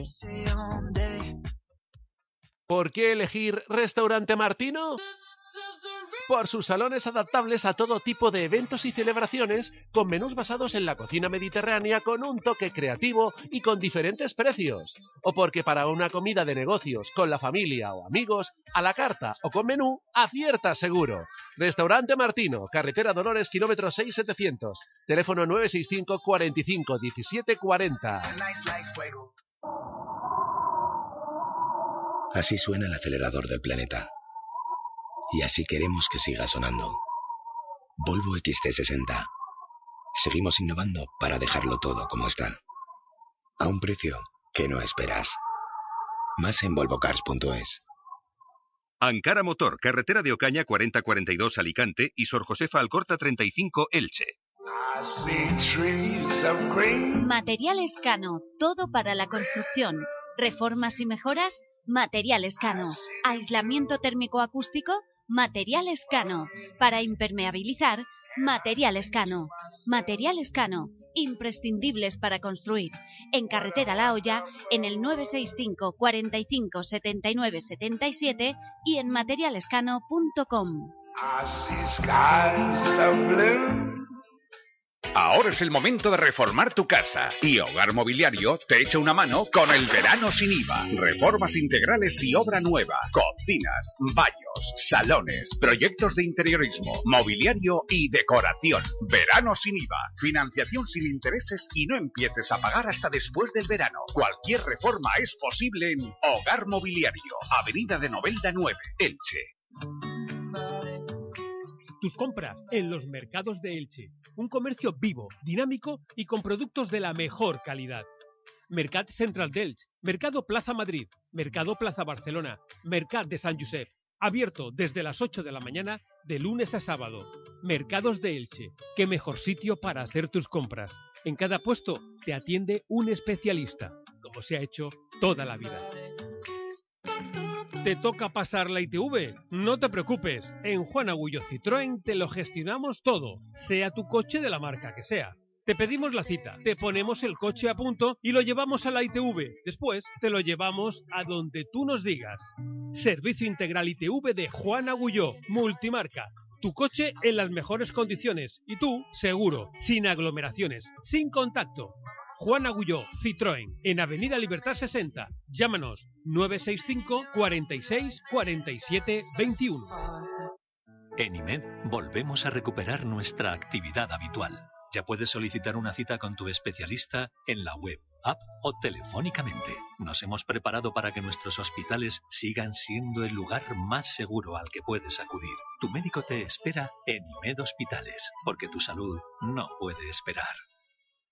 ¿Por qué elegir Restaurante Martino? Por sus salones adaptables a todo tipo de eventos y celebraciones, con menús basados en la cocina mediterránea con un toque creativo y con diferentes precios. O porque para una comida de negocios, con la familia o amigos, a la carta o con menú, aciertas seguro. Restaurante Martino, carretera Dolores, kilómetro seis setecientos, teléfono nueve seis cinco, cuarenta y cinco, diecisiete cuarenta. Así suena el acelerador del planeta. Y así queremos que siga sonando. Volvo equis ce sesenta. Seguimos innovando para dejarlo todo como está. A un precio que no esperas. Más en volvocars punto es. Ankara Motor, carretera de Ocaña cuarenta cuarenta y dos Alicante y Sor Josefa Alcorta treinta y cinco Elche. Material Escano, todo para la construcción. Reformas y mejoras, Material Escano. Aislamiento térmico acústico, Material Escano. Para impermeabilizar, Material Escano. Material Escano, imprescindibles para construir. En Carretera La Hoya, en el nueve seis cinco, cuarenta y cinco, setenta y nueve, setenta y siete y en material escano punto com. Ahora es el momento de reformar tu casa y Hogar Mobiliario te echa una mano con el verano sin I V A. Reformas integrales y obra nueva, cocinas, baños, salones, proyectos de interiorismo, mobiliario y decoración. Verano sin I V A. Financiación sin intereses y no empieces a pagar hasta después del verano. Cualquier reforma es posible en Hogar Mobiliario, Avenida de Novelda nueve, Elche. Tus compras en los mercados de Elche. Un comercio vivo, dinámico y con productos de la mejor calidad. Mercat Central d'Elche, Mercado Plaza Madrid, Mercado Plaza Barcelona, Mercat de Sant Josep. Abierto desde las ocho de la mañana de lunes a sábado. Mercados de Elche. Qué mejor sitio para hacer tus compras. En cada puesto te atiende un especialista, como se ha hecho toda la vida. ¿Te toca pasar la I T V? No te preocupes, en Juan Agullo Citroën te lo gestionamos todo, sea tu coche de la marca que sea. Te pedimos la cita, te ponemos el coche a punto y lo llevamos a la I T V. Después te lo llevamos a donde tú nos digas. Servicio integral I T V de Juan Agullo, multimarca. Tu coche en las mejores condiciones y tú, seguro, sin aglomeraciones, sin contacto. Juan Agulló, Citroën, en Avenida Libertad sesenta. Llámanos nueve seis cinco, cuarenta y seis, cuarenta y siete, veintiuno. En I M E D volvemos a recuperar nuestra actividad habitual. Ya puedes solicitar una cita con tu especialista en la web, app o telefónicamente. Nos hemos preparado para que nuestros hospitales sigan siendo el lugar más seguro al que puedes acudir. Tu médico te espera en I M E D Hospitales, porque tu salud no puede esperar.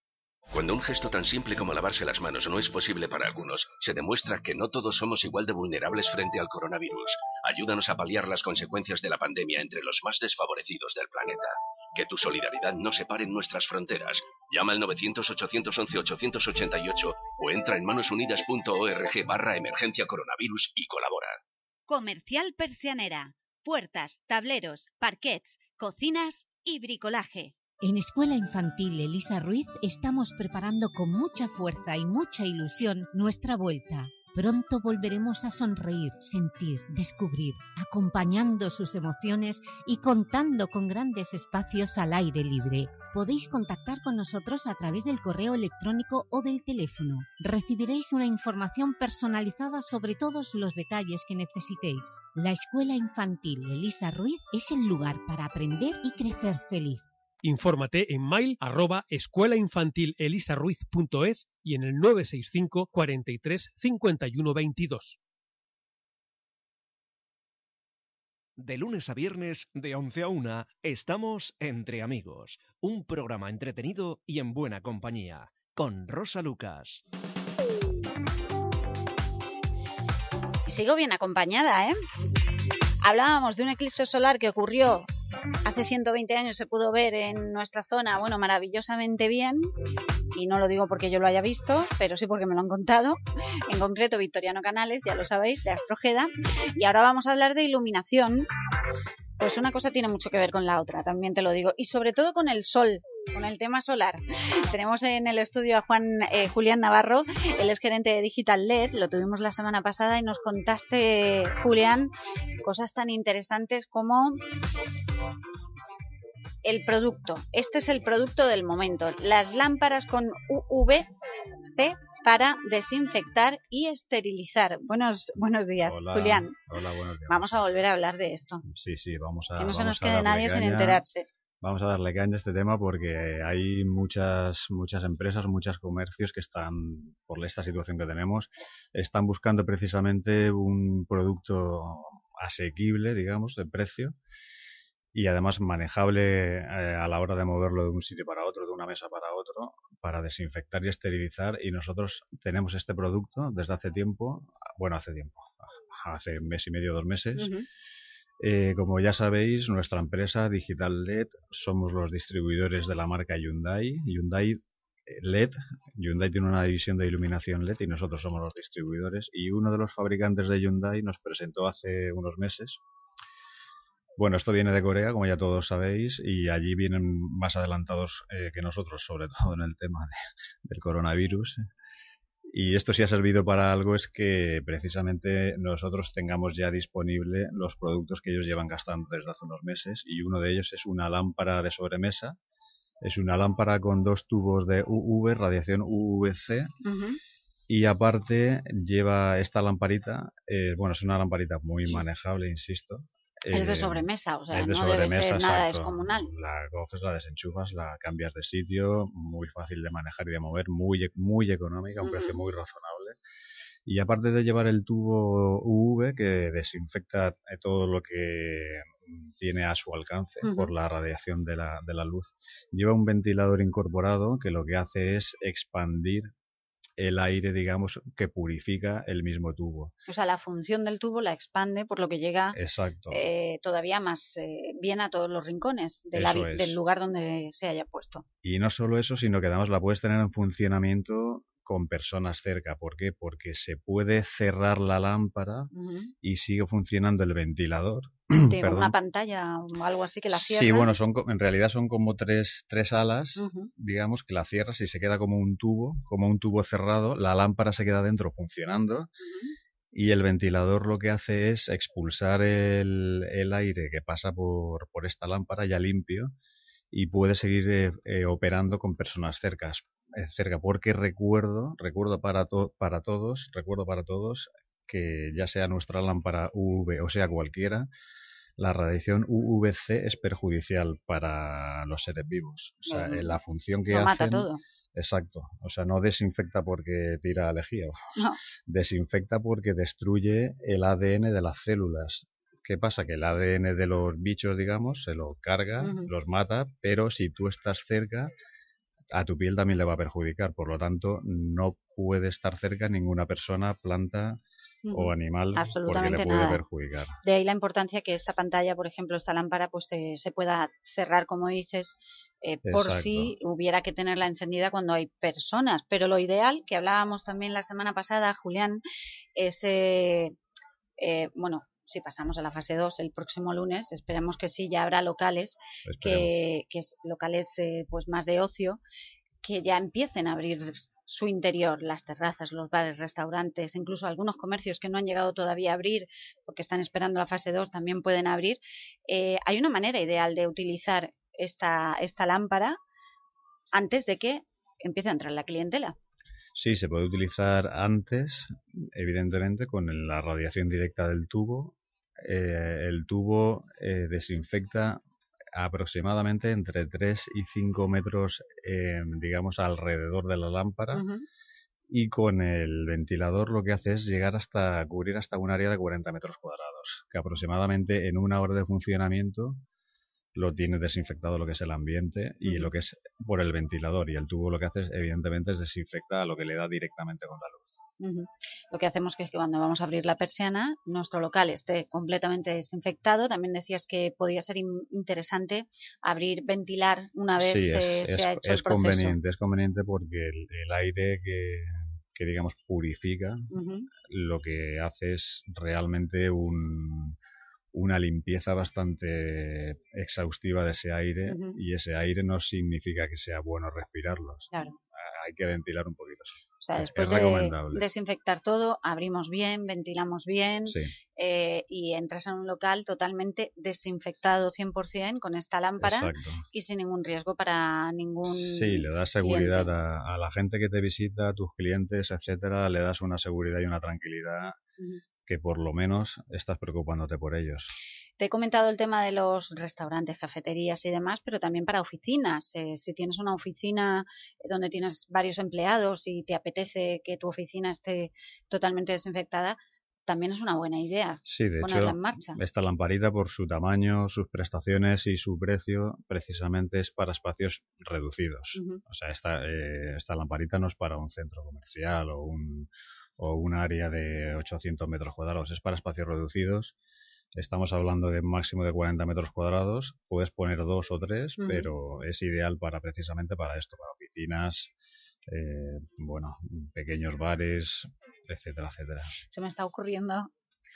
Cuando un gesto tan simple como lavarse las manos no es posible para algunos, se demuestra que no todos somos igual de vulnerables frente al coronavirus. Ayúdanos a paliar las consecuencias de la pandemia entre los más desfavorecidos del planeta. Que tu solidaridad no separe nuestras fronteras. Llama al novecientos, ochocientos once, ochocientos ochenta y ocho o entra en manosunidas.org barra emergencia coronavirus y colabora. Comercial Persianera. Puertas, tableros, parquets, cocinas y bricolaje. En Escuela Infantil Elisa Ruiz estamos preparando con mucha fuerza y mucha ilusión nuestra vuelta. Pronto volveremos a sonreír, sentir, descubrir, acompañando sus emociones y contando con grandes espacios al aire libre. Podéis contactar con nosotros a través del correo electrónico o del teléfono. Recibiréis una información personalizada sobre todos los detalles que necesitéis. La Escuela Infantil Elisa Ruiz es el lugar para aprender y crecer feliz. Infórmate en mail arroba escuelainfantilelisaruiz.es y en el nueve seis cinco, cuarenta y tres, cincuenta y uno veintidós. De lunes a viernes, de once a una, estamos Entre Amigos, un programa entretenido y en buena compañía, con Rosa Lucas. Sigo bien acompañada, ¿eh? Hablábamos de un eclipse solar que ocurrió hace ciento veinte años, se pudo ver en nuestra zona, bueno, maravillosamente bien, y no lo digo porque yo lo haya visto, pero sí porque me lo han contado, en concreto Victoriano Canales, ya lo sabéis, de Astrojeda, y ahora vamos a hablar de iluminación. Pues una cosa tiene mucho que ver con la otra, también te lo digo, y sobre todo con el sol, con el tema solar. Tenemos en el estudio a Juan eh, Julián Navarro, él es gerente de Digital L E D, lo tuvimos la semana pasada y nos contaste, Julián, cosas tan interesantes como el producto. Este es el producto del momento, las lámparas con U V C para desinfectar y esterilizar. Buenos, buenos días, hola, Julián. Hola, buenos días. Vamos a volver a hablar de esto. Sí, sí, vamos a... Que no se vamos nos quede nadie caña, sin enterarse. Vamos a darle caña a este tema porque hay muchas, muchas empresas, muchos comercios que están, por esta situación que tenemos, están buscando precisamente un producto asequible, digamos, de precio, y además manejable eh, a la hora de moverlo de un sitio para otro, de una mesa para otro, para desinfectar y esterilizar. Y nosotros tenemos este producto desde hace tiempo, bueno, hace tiempo, hace un mes y medio, dos meses. Uh-huh. Eh, como ya sabéis, nuestra empresa Digital L E D somos los distribuidores de la marca Hyundai. Hyundai L E D, Hyundai tiene una división de iluminación L E D y nosotros somos los distribuidores. Y uno de los fabricantes de Hyundai nos presentó hace unos meses. Bueno, esto viene de Corea, como ya todos sabéis, y allí vienen más adelantados eh, que nosotros, sobre todo en el tema de, del coronavirus. Y esto sí ha servido para algo, es que precisamente nosotros tengamos ya disponible los productos que ellos llevan gastando desde hace unos meses, y uno de ellos es una lámpara de sobremesa. Es una lámpara con dos tubos de U V, radiación U V C, uh-huh. Y aparte lleva esta lamparita, eh, bueno, es una lamparita muy manejable, insisto. Es de sobremesa, o sea, es de no sobremesa, debe ser nada exacto. descomunal. La coges, la desenchufas, la cambias de sitio, muy fácil de manejar y de mover, muy muy económica, a un uh-huh. precio muy razonable. Y aparte de llevar el tubo U V que desinfecta todo lo que tiene a su alcance uh-huh. por la radiación de la, de la luz, lleva un ventilador incorporado que lo que hace es expandir el aire, digamos, que purifica el mismo tubo. O sea, la función del tubo la expande, por lo que llega Exacto. Eh, todavía más eh, bien a todos los rincones de la, del lugar donde se haya puesto. Y no solo eso, sino que además la puedes tener en funcionamiento con personas cerca. ¿Por qué? Porque se puede cerrar la lámpara uh-huh. y sigue funcionando el ventilador. Tiene una pantalla o algo así que la cierra. Sí, bueno, son en realidad son como tres, tres alas, uh-huh. digamos, que la cierras y se queda como un tubo, como un tubo cerrado. La lámpara se queda dentro funcionando uh-huh. y el ventilador lo que hace es expulsar el, el aire que pasa por, por esta lámpara ya limpio y puede seguir eh, eh, operando con personas cercas. cerca porque recuerdo recuerdo para to, para todos recuerdo para todos que ya sea nuestra lámpara U V o sea cualquiera, la radiación U V C es perjudicial para los seres vivos. O sea, no, la función que lo hacen mata todo. Exacto, o sea, no desinfecta porque tira lejía, no. Desinfecta porque destruye el A D N de las células. ¿Qué pasa? Que el A D N de los bichos, digamos, se lo carga, uh-huh. los mata, pero si tú estás cerca a tu piel también le va a perjudicar. Por lo tanto, no puede estar cerca ninguna persona, planta o animal porque Absolutamente le puede nada. perjudicar. De ahí la importancia que esta pantalla, por ejemplo, esta lámpara, pues se, se pueda cerrar, como dices, eh, por Exacto. si hubiera que tenerla encendida cuando hay personas. Pero lo ideal, que hablábamos también la semana pasada, Julián, es, eh, eh, bueno, si pasamos a la fase dos el próximo lunes, esperemos que sí, ya habrá locales, que, que es locales eh, pues más de ocio, que ya empiecen a abrir su interior, las terrazas, los bares, restaurantes, incluso algunos comercios que no han llegado todavía a abrir porque están esperando la fase dos también pueden abrir. Eh, hay una manera ideal de utilizar esta, esta lámpara antes de que empiece a entrar la clientela. Sí, se puede utilizar antes, evidentemente, con la radiación directa del tubo. Eh, el tubo eh, desinfecta aproximadamente entre tres y cinco metros, eh, digamos, alrededor de la lámpara. Uh-huh. Y con el ventilador lo que hace es llegar hasta cubrir hasta un área de cuarenta metros cuadrados, que aproximadamente en una hora de funcionamiento lo tiene desinfectado lo que es el ambiente y Uh-huh. lo que es por el ventilador, y el tubo lo que hace es, evidentemente, es desinfectar a lo que le da directamente con la luz. Uh-huh. Lo que hacemos es que cuando vamos a abrir la persiana, nuestro local esté completamente desinfectado. También decías que podía ser in- interesante abrir, ventilar una vez Sí, eh, es, se es, ha hecho es el proceso. conveniente, es conveniente porque el, el aire que, que, digamos, purifica, Uh-huh. lo que hace es realmente un, una limpieza bastante exhaustiva de ese aire, Uh-huh. y ese aire no significa que sea bueno respirarlo. Claro. Hay que ventilar un poquito. Sí. O sea, Es- después es de recomendable. desinfectar todo, abrimos bien, ventilamos bien, Sí. eh, y entras en un local totalmente desinfectado cien por ciento con esta lámpara Exacto. y sin ningún riesgo para ningún Sí, le das seguridad cliente. a, a la gente que te visita, a tus clientes, etcétera, le das una seguridad y una tranquilidad Ujú. que por lo menos estás preocupándote por ellos. Te he comentado el tema de los restaurantes, cafeterías y demás, pero también para oficinas. Eh, si tienes una oficina donde tienes varios empleados y te apetece que tu oficina esté totalmente desinfectada, también es una buena idea Sí, de ponerla hecho, en marcha. esta lamparita, por su tamaño, sus prestaciones y su precio, precisamente es para espacios reducidos. Ujú. O sea, esta, eh, esta lamparita no es para un centro comercial o un, o un área de ochocientos metros cuadrados, es para espacios reducidos. Estamos hablando de un máximo de cuarenta metros cuadrados, puedes poner dos o tres, Ujú. pero es ideal para precisamente para esto, para oficinas, eh, bueno, pequeños bares, etcétera, etcétera. Se me está ocurriendo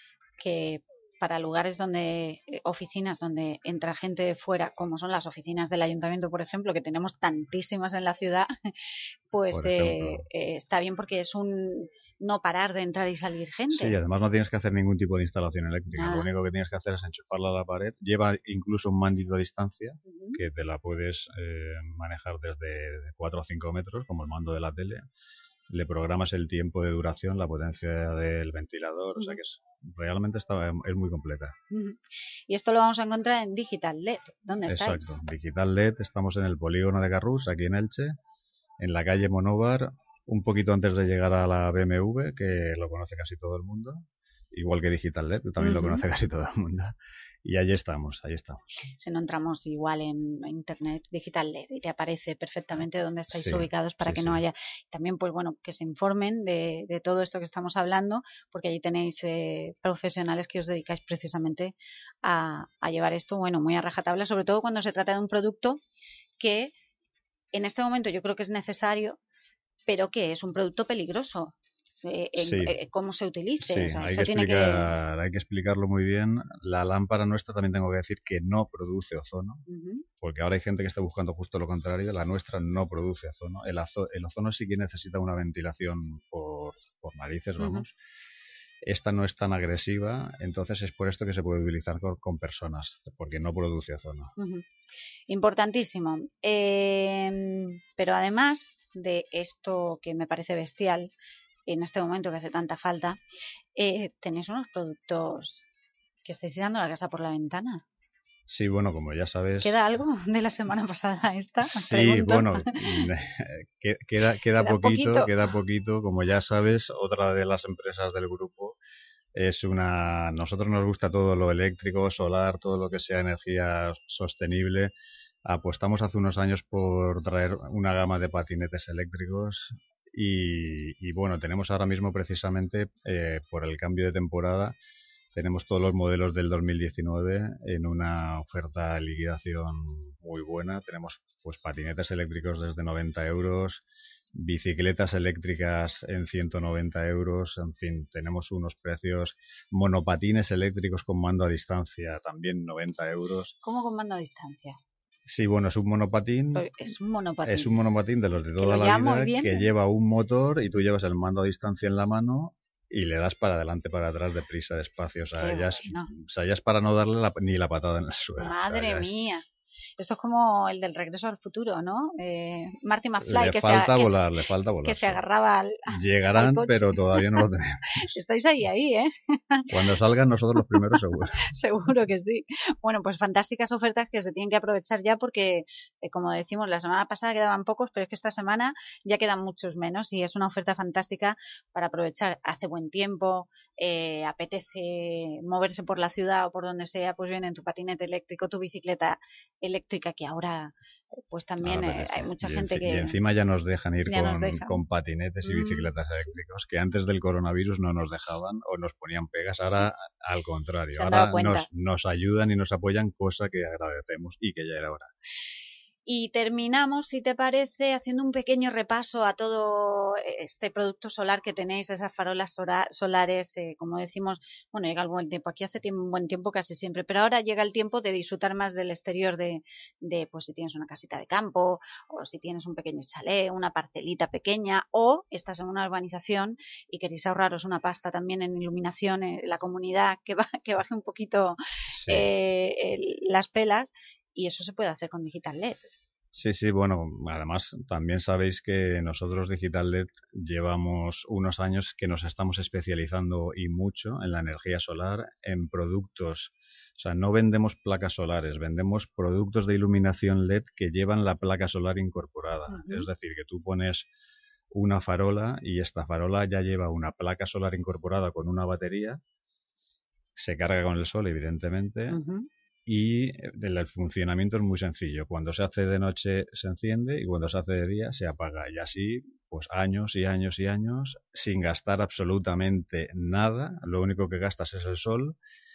que para lugares donde, eh, oficinas donde entra gente de fuera, como son las oficinas del ayuntamiento, por ejemplo, que tenemos tantísimas en la ciudad, pues Por eh, ejemplo. eh, está bien porque es un no parar de entrar y salir gente. Sí, además no tienes que hacer ningún tipo de instalación eléctrica. Nada. Lo único que tienes que hacer es enchufarla a la pared. Lleva incluso un mando a distancia, Ujú. que te la puedes eh, manejar desde cuatro o cinco metros, como el mando de la tele. Le programas el tiempo de duración, la potencia del ventilador, o sea Ujú. que es, realmente está, es muy completa. Ujú. Y esto lo vamos a encontrar en Digital L E D. ¿Dónde estáis? Exacto. Digital L E D, estamos en el polígono de Carrús, aquí en Elche, en la calle Monóvar, un poquito antes de llegar a la B M W, que lo conoce casi todo el mundo, igual que Digital L E D, que también Ujú. lo conoce casi todo el mundo. Y allí estamos, ahí estamos. Si no entramos igual en internet, Digital L E D, y te aparece perfectamente dónde estáis Sí, ubicados para sí, que sí. no haya. También, pues bueno, que se informen de, de todo esto que estamos hablando, porque allí tenéis eh, profesionales que os dedicáis precisamente a, a llevar esto, bueno, muy a rajatabla, sobre todo cuando se trata de un producto que en este momento yo creo que es necesario, pero que es un producto peligroso. Eh, en, Sí. eh, cómo se utilice. Sí, O sea, hay esto que, tiene que. explicar, hay que explicarlo muy bien. La lámpara nuestra, también tengo que decir que no produce ozono, Ujú. porque ahora hay gente que está buscando justo lo contrario. La nuestra no produce ozono. El, azo- el ozono sí que necesita una ventilación por, por narices, Ujú. vamos. Esta no es tan agresiva, entonces es por esto que se puede utilizar con, con personas, porque no produce ozono. Ujú. Importantísimo. Eh, pero además de esto que me parece bestial, en este momento que hace tanta falta, eh, tenéis unos productos que estáis tirando la casa por la ventana. Sí, bueno, como ya sabes... ¿Queda algo de la semana pasada esta? Sí, Pregunto. bueno, que- queda, queda, Queda poquito, poquito. queda poquito. Como ya sabes, otra de las empresas del grupo es una... Nosotros nos gusta todo lo eléctrico, solar, todo lo que sea energía sostenible. apostamos hace unos años por traer una gama de patinetes eléctricos y, y bueno, tenemos ahora mismo precisamente eh, por el cambio de temporada, tenemos todos los modelos del dos mil diecinueve en una oferta de liquidación muy buena. Tenemos pues patinetes eléctricos desde noventa euros, bicicletas eléctricas en ciento noventa euros, en fin, tenemos unos precios, monopatines eléctricos con mando a distancia, también noventa euros. ¿Cómo con mando a distancia? Sí, bueno, es un monopatín. Pues es un monopatín. Es un monopatín de los de Que toda lo la llamo vida, bien. que lleva un motor y tú llevas el mando a distancia en la mano y le das para adelante, para atrás, deprisa, despacio. O sea, Qué ya es, bueno. o sea, ya es para no darle la- ni la patada en el suelo. O sea, Madre ya es- mía. Esto es como el del Regreso al Futuro, ¿no? Eh, Marty McFly, le que, se, falta a- que, volar, se, le falta volar. que se sí. agarraba al, Llegarán, al coche. pero todavía no lo tenemos. Estáis ahí, ahí, ¿eh? Cuando salgan nosotros los primeros, seguro. Seguro que sí. Bueno, pues fantásticas ofertas que se tienen que aprovechar ya porque, eh, como decimos, la semana pasada quedaban pocos, pero es que esta semana ya quedan muchos menos y es una oferta fantástica para aprovechar. Hace buen tiempo, eh, apetece moverse por la ciudad o por donde sea, pues viene en tu patinete eléctrico, tu bicicleta eléctrica, que ahora eh, pues también Ahora eh, apetece. hay mucha y gente enci- que... Y encima ya nos dejan ir Ya nos con, dejan. con patinetes y Mm, bicicletas eléctricos, que antes del coronavirus no nos dejaban o nos ponían pegas. Ahora, al contrario, Se han dado ahora cuenta. nos, nos ayudan y nos apoyan, cosa que agradecemos y que ya era hora. Y terminamos, si te parece, haciendo un pequeño repaso a todo este producto solar que tenéis, esas farolas sora- solares, eh, como decimos, bueno, llega el buen tiempo, aquí hace tiempo, un buen tiempo casi siempre, pero ahora llega el tiempo de disfrutar más del exterior de, de, pues si tienes una casita de campo, o si tienes un pequeño chalet, una parcelita pequeña, o estás en una urbanización y queréis ahorraros una pasta también en iluminación, eh, la comunidad, que, ba- que baje un poquito Sí. eh, el- las pelas, y eso se puede hacer con Digital L E D. Sí, sí, bueno, además también sabéis que nosotros Digital L E D llevamos unos años que nos estamos especializando y mucho en la energía solar, en productos, o sea, no vendemos placas solares, vendemos productos de iluminación L E D que llevan la placa solar incorporada. Ujú. Es decir, que tú pones una farola y esta farola ya lleva una placa solar incorporada con una batería, se carga con el sol, evidentemente, y el, el funcionamiento es muy sencillo. Cuando se hace de noche se enciende y cuando se hace de día se apaga. Y así, pues años y años y años sin gastar absolutamente nada. Lo único que gastas es el sol.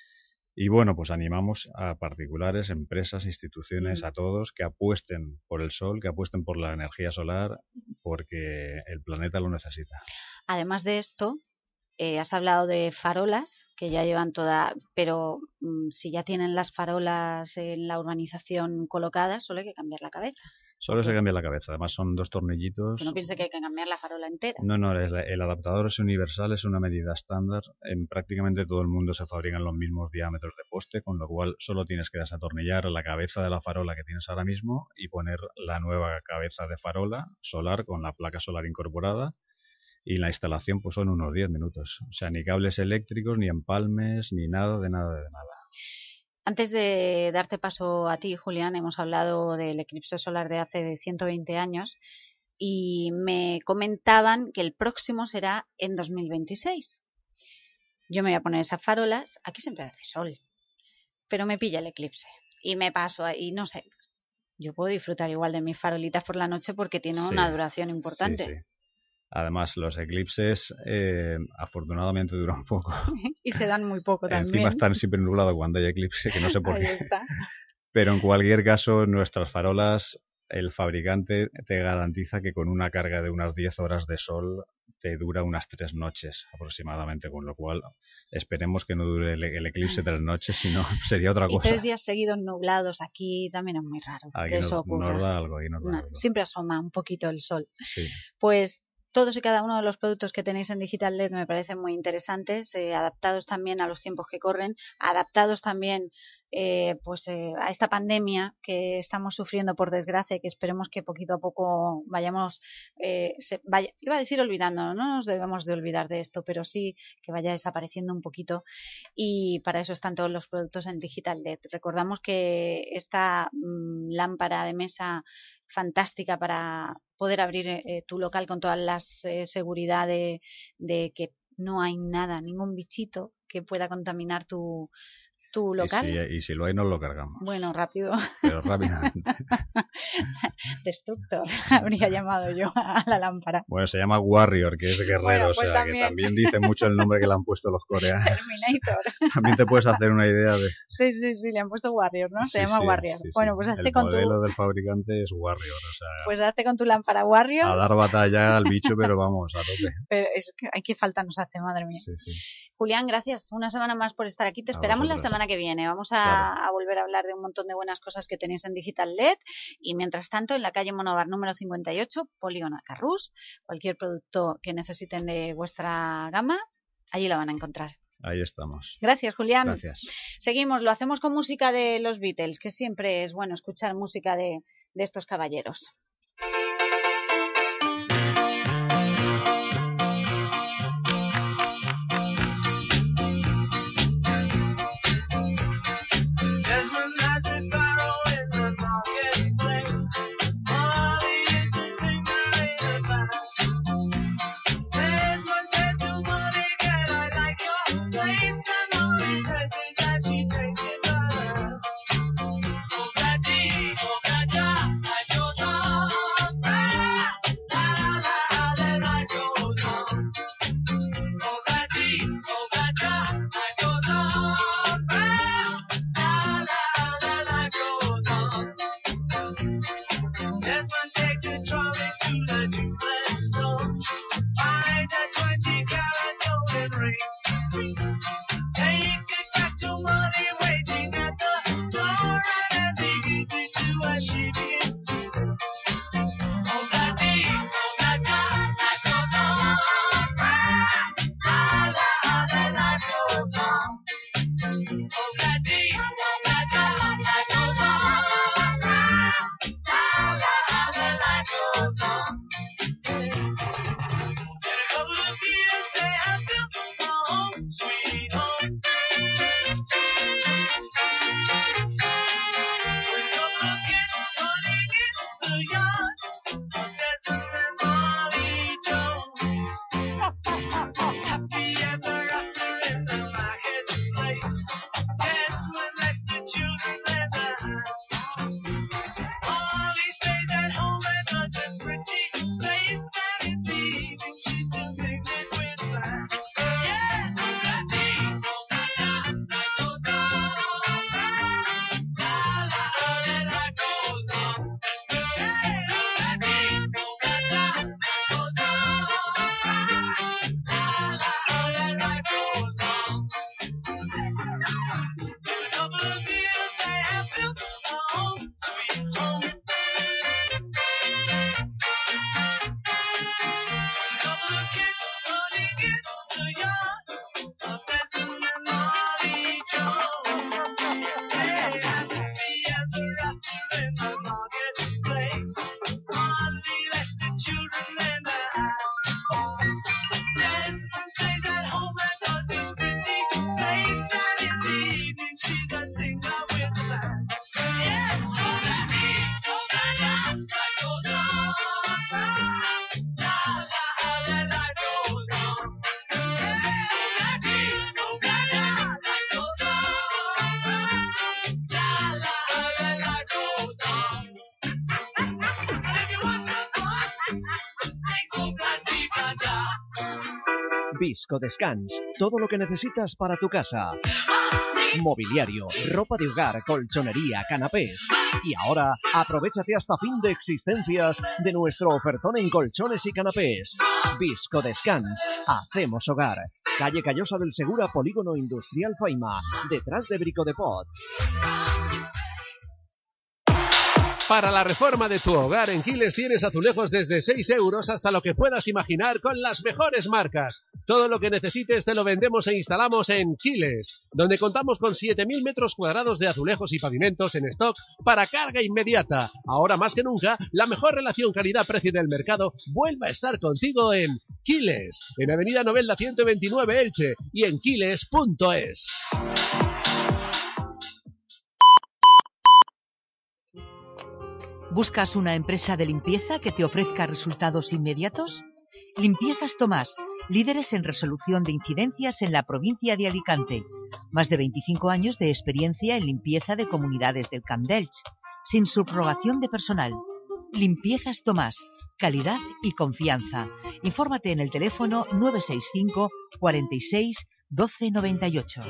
Y bueno, pues animamos a particulares, empresas, instituciones, Mm. a todos que apuesten por el sol, que apuesten por la energía solar, porque el planeta lo necesita. Además de esto, eh, has hablado de farolas, que ya llevan toda, pero mm, si ya tienen las farolas en la urbanización colocadas, solo hay que cambiar la cabeza. Solo se Ok. cambia la cabeza. Además son dos tornillitos. Que no piense que hay que cambiar la farola entera. No, no, el, el adaptador es universal, es una medida estándar. En prácticamente todo el mundo se fabrican los mismos diámetros de poste, con lo cual solo tienes que desatornillar la cabeza de la farola que tienes ahora mismo y poner la nueva cabeza de farola solar con la placa solar incorporada. Y la instalación pues son unos diez minutos. O sea, ni cables eléctricos, ni empalmes, ni nada de nada de nada. Antes de darte paso a ti, Julián, hemos hablado del eclipse solar de hace ciento veinte años y me comentaban que el próximo será en dos mil veintiséis. Yo me voy a poner esas farolas, aquí siempre hace sol, pero me pilla el eclipse y me paso ahí, no sé, yo puedo disfrutar igual de mis farolitas por la noche porque tienen Sí, una duración importante. Sí, sí. Además, los eclipses eh, afortunadamente duran poco. Y se dan muy poco también. Encima están siempre nublados cuando hay eclipse, que no sé por Ahí qué. está. Pero en cualquier caso, nuestras farolas, el fabricante te garantiza que con una carga de unas diez horas de sol te dura unas tres noches aproximadamente, con lo cual esperemos que no dure el, el eclipse tres noches, sino sería otra Y cosa. tres días seguidos nublados aquí también es muy raro Aquí que nos, eso ocurra. nos da algo, aquí nos da No, algo. siempre asoma un poquito el sol. Sí. Pues todos y cada uno de los productos que tenéis en Digital L E D me parecen muy interesantes, eh, adaptados también a los tiempos que corren, adaptados también eh, pues eh, a esta pandemia que estamos sufriendo por desgracia y que esperemos que poquito a poco vayamos, eh, se vaya, iba a decir olvidando, no nos debemos de olvidar de esto, pero sí que vaya desapareciendo un poquito y para eso están todos los productos en Digital L E D. Recordamos que esta mmm, lámpara de mesa fantástica para poder abrir eh, tu local con todas las eh, seguridad de, de que no hay nada, ningún bichito que pueda contaminar tu, tu local. Y si, y si lo hay, nos lo cargamos. Bueno, rápido. Pero rápidamente. Destructor, habría llamado yo a la lámpara. Bueno, se llama Warrior, que es guerrero, bueno, pues o sea, también. Que también dice mucho el nombre que le han puesto los coreanos. Terminator. También te puedes hacer una idea de... Sí, sí, sí, le han puesto Warrior, ¿no? Se sí, llama sí, Warrior. Sí, bueno, sí. pues hazte el con tu... El modelo del fabricante es Warrior, o sea... Pues hazte con tu lámpara Warrior. A dar batalla al bicho, pero vamos, a tope. Pero es que hay que falta nos hace, madre mía. Sí, sí. Julián, gracias una semana más por estar aquí. Te esperamos la semana que viene. Vamos a, claro. a volver a hablar de un montón de buenas cosas que tenéis en Digital L E D. Y mientras tanto, en la calle Monobar número cincuenta y ocho, Polígono Carrús, cualquier producto que necesiten de vuestra gama, allí lo van a encontrar. Ahí estamos. Gracias, Julián. Gracias. Seguimos, lo hacemos con música de los Beatles, que siempre es bueno escuchar música de, de estos caballeros. Visco Descans, todo lo que necesitas para tu casa. Mobiliario, ropa de hogar, colchonería, canapés. Y ahora, aprovéchate hasta fin de existencias de nuestro ofertón en colchones y canapés. Visco Descans, hacemos hogar. Calle Callosa del Segura, Polígono Industrial Faima, detrás de Brico de Pot. Para la reforma de tu hogar en Quiles tienes azulejos desde seis euros hasta lo que puedas imaginar con las mejores marcas. Todo lo que necesites te lo vendemos e instalamos en Quiles, donde contamos con siete mil metros cuadrados de azulejos y pavimentos en stock para carga inmediata. Ahora más que nunca, la mejor relación calidad-precio del mercado vuelve a estar contigo en Quiles, en Avenida Novelda ciento veintinueve Elche y en quiles punto es. ¿Buscas una empresa de limpieza que te ofrezca resultados inmediatos? Limpiezas Tomás, líderes en resolución de incidencias en la provincia de Alicante. Más de veinticinco años de experiencia en limpieza de comunidades del Camp d'Elx, sin subrogación de personal. Limpiezas Tomás, calidad y confianza. Infórmate en el teléfono nueve seis cinco, cuarenta y seis, doce noventa y ocho.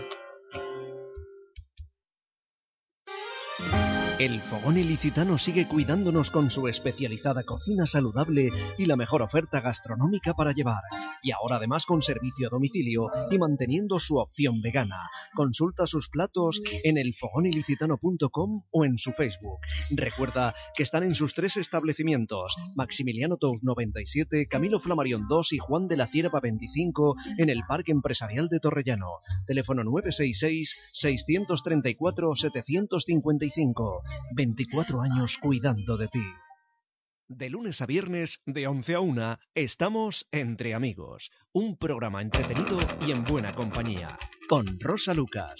El Fogón Ilicitano sigue cuidándonos con su especializada cocina saludable y la mejor oferta gastronómica para llevar. Y ahora además con servicio a domicilio y manteniendo su opción vegana. Consulta sus platos en el fogón ilicitano punto com o en su Facebook. Recuerda que están en sus tres establecimientos: Maximiliano Tous noventa y siete, Camilo Flammarion dos y Juan de la Cierva veinticinco en el Parque Empresarial de Torrellano. Teléfono nueve seis seis, seis tres cuatro, siete cinco cinco. veinticuatro años cuidando de ti. De lunes a viernes, de once a una, estamos Entre Amigos, un programa entretenido y en buena compañía, con Rosa Lucas.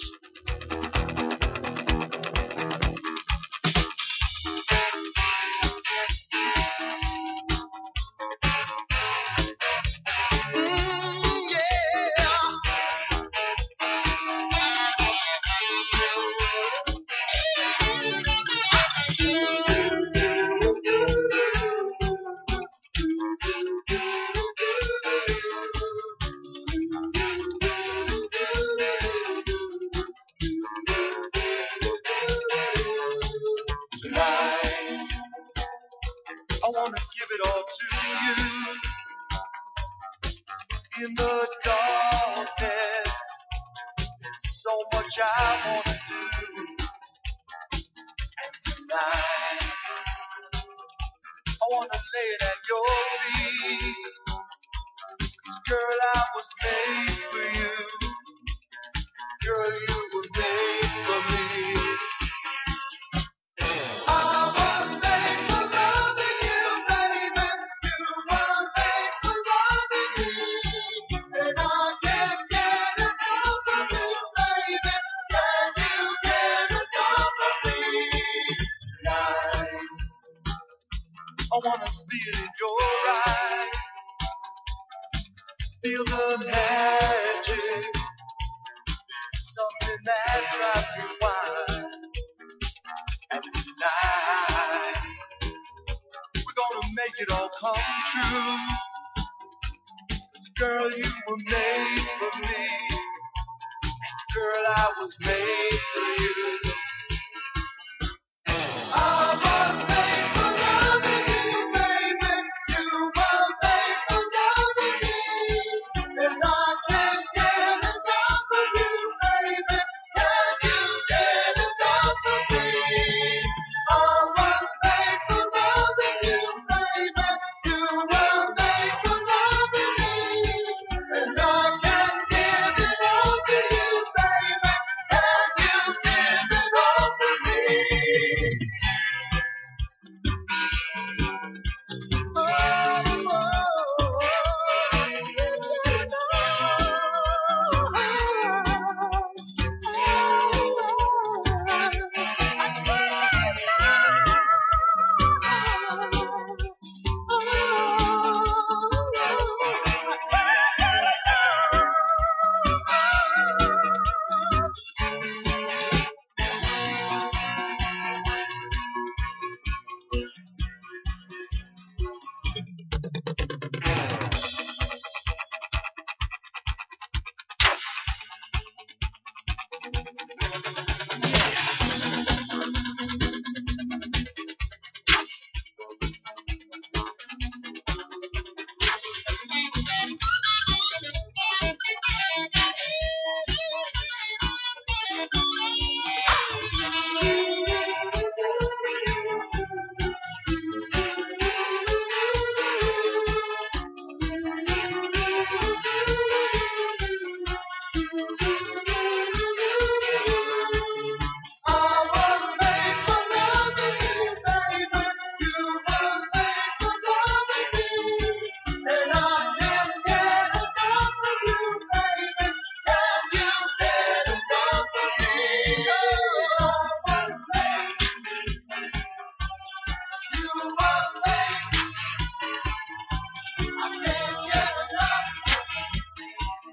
Give it all to you, baby. Can you give it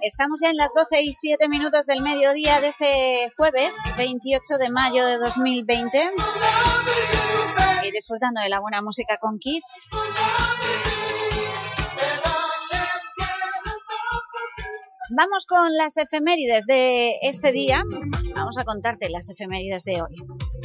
Estamos ya en las doce y siete minutos del mediodía de este jueves veintiocho de mayo de dos mil veinte y disfrutando de la buena música con Kids. Vamos con las efemérides de este día. Vamos a contarte las efemérides de hoy.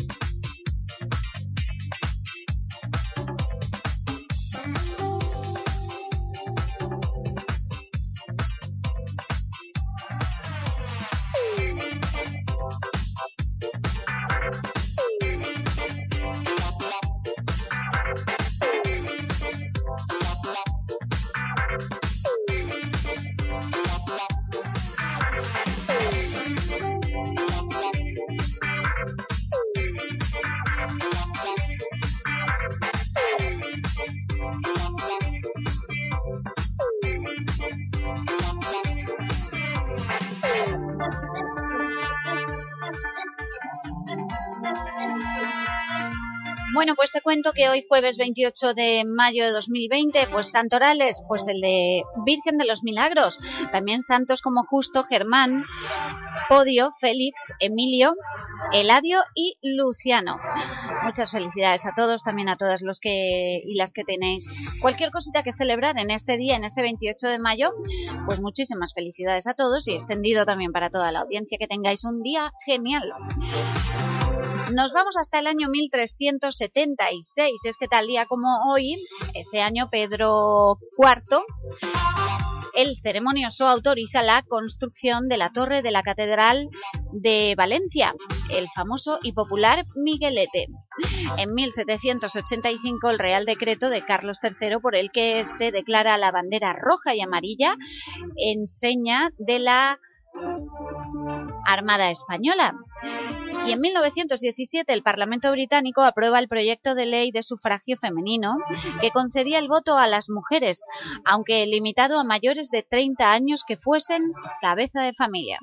Bueno, pues te cuento que hoy jueves veintiocho de mayo de dos mil veinte, pues santorales, pues el de Virgen de los Milagros, también santos como Justo, Germán, Podio, Félix, Emilio, Eladio y Luciano. Muchas felicidades a todos, también a todas los que y las que tenéis cualquier cosita que celebrar en este día, en este veintiocho de mayo, pues muchísimas felicidades a todos y extendido también para toda la audiencia, que tengáis un día genial. Nos vamos hasta el año mil trescientos setenta y seis, es que tal día como hoy, ese año Pedro cuarto, el ceremonioso autoriza la construcción de la torre de la Catedral de Valencia, el famoso y popular Miguelete. En mil setecientos ochenta y cinco, el Real Decreto de Carlos tercero, por el que se declara la bandera roja y amarilla en seña de la Armada Española. Y en mil novecientos diecisiete el Parlamento británico aprueba el proyecto de ley de sufragio femenino que concedía el voto a las mujeres, aunque limitado a mayores de treinta años que fuesen cabeza de familia.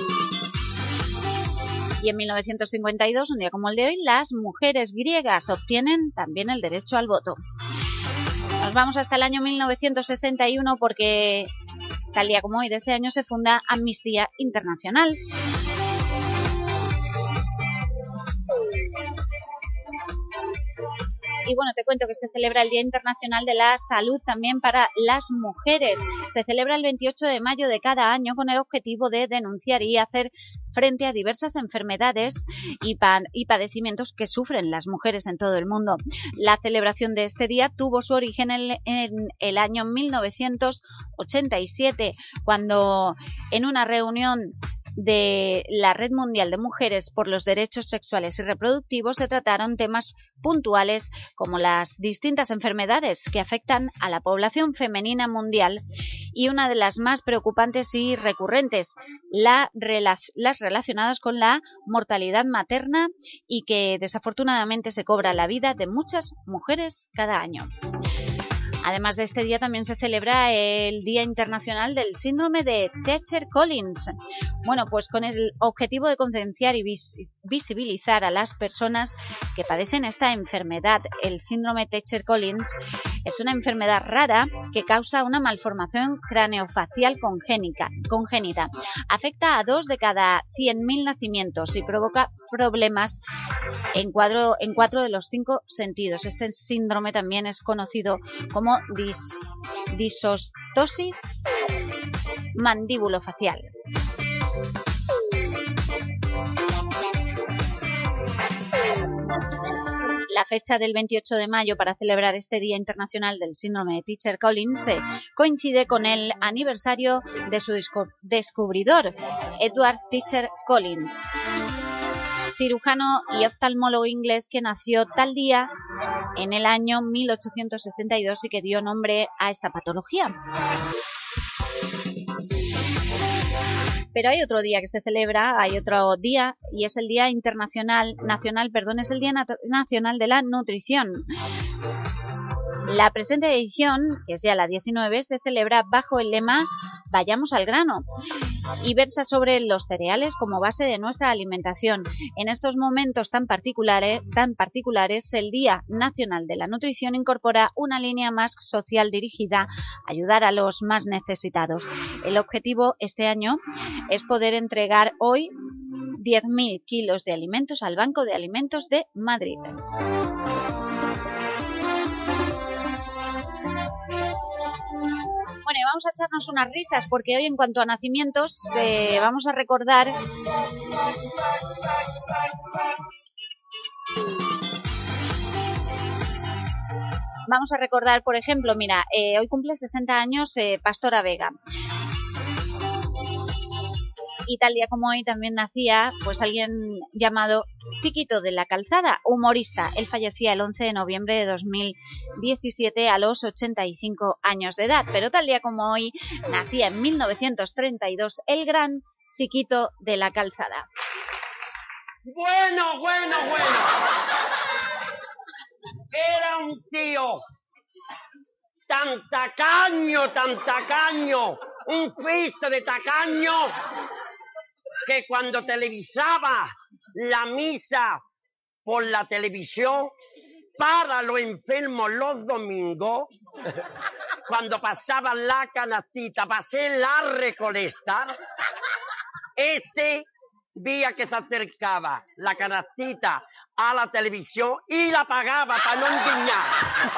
Y en mil novecientos cincuenta y dos, un día como el de hoy, las mujeres griegas obtienen también el derecho al voto. Nos vamos hasta el año mil novecientos sesenta y uno porque tal día como hoy de ese año se funda Amnistía Internacional. Y bueno, te cuento que se celebra el Día Internacional de la Salud también para las mujeres. Se celebra el veintiocho de mayo de cada año con el objetivo de denunciar y hacer frente a diversas enfermedades y, pa y padecimientos que sufren las mujeres en todo el mundo. La celebración de este día tuvo su origen en, en el año mil novecientos ochenta y siete, cuando en una reunión de la Red Mundial de Mujeres por los Derechos Sexuales y Reproductivos se trataron temas puntuales como las distintas enfermedades que afectan a la población femenina mundial y una de las más preocupantes y recurrentes, la rela las relacionadas con la mortalidad materna y que desafortunadamente se cobra la vida de muchas mujeres cada año. Además de este día también se celebra el Día Internacional del Síndrome de Treacher-Collins. Bueno, pues con el objetivo de concienciar y vis visibilizar a las personas que padecen esta enfermedad. El síndrome Treacher-Collins es una enfermedad rara que causa una malformación craneofacial congénica, congénita. Afecta a dos de cada cien mil nacimientos y provoca problemas en, cuadro, en cuatro de los cinco sentidos. Este síndrome también es conocido como dis, disostosis mandíbulo-facial. La fecha del veintiocho de mayo para celebrar este Día Internacional del Síndrome de Treacher-Collins eh, coincide con el aniversario de su descubridor, Edward Treacher-Collins, cirujano y oftalmólogo inglés que nació tal día en el año mil ochocientos sesenta y dos y que dio nombre a esta patología. Pero hay otro día que se celebra, hay otro día y es el Día Internacional, Nacional, perdón, es el Día Nacional de la Nutrición. La presente edición, que es ya la diecinueve, se celebra bajo el lema Vayamos al grano y versa sobre los cereales como base de nuestra alimentación. En estos momentos tan particulares, tan particulares, el Día Nacional de la Nutrición incorpora una línea más social dirigida a ayudar a los más necesitados. El objetivo este año es poder entregar hoy diez mil kilos de alimentos al Banco de Alimentos de Madrid. Bueno, y vamos a echarnos unas risas porque hoy, en cuanto a nacimientos, eh, vamos a recordar vamos a recordar, por ejemplo, mira, eh, hoy cumple sesenta años eh, Pastora Vega. Y tal día como hoy también nacía pues alguien llamado Chiquito de la Calzada, humorista. Él fallecía el once de noviembre de dos mil diecisiete a los ochenta y cinco años de edad. Pero tal día como hoy nacía en mil novecientos treinta y dos el gran Chiquito de la Calzada. Bueno, bueno, bueno. Era un tío tan tacaño, tan tacaño, un fisto de tacaño, que cuando televisaba la misa por la televisión para los enfermos los domingos, cuando pasaban la canastita para hacer la recolecta, este veía que se acercaba la canastita a la televisión y la pagaba para no engañar.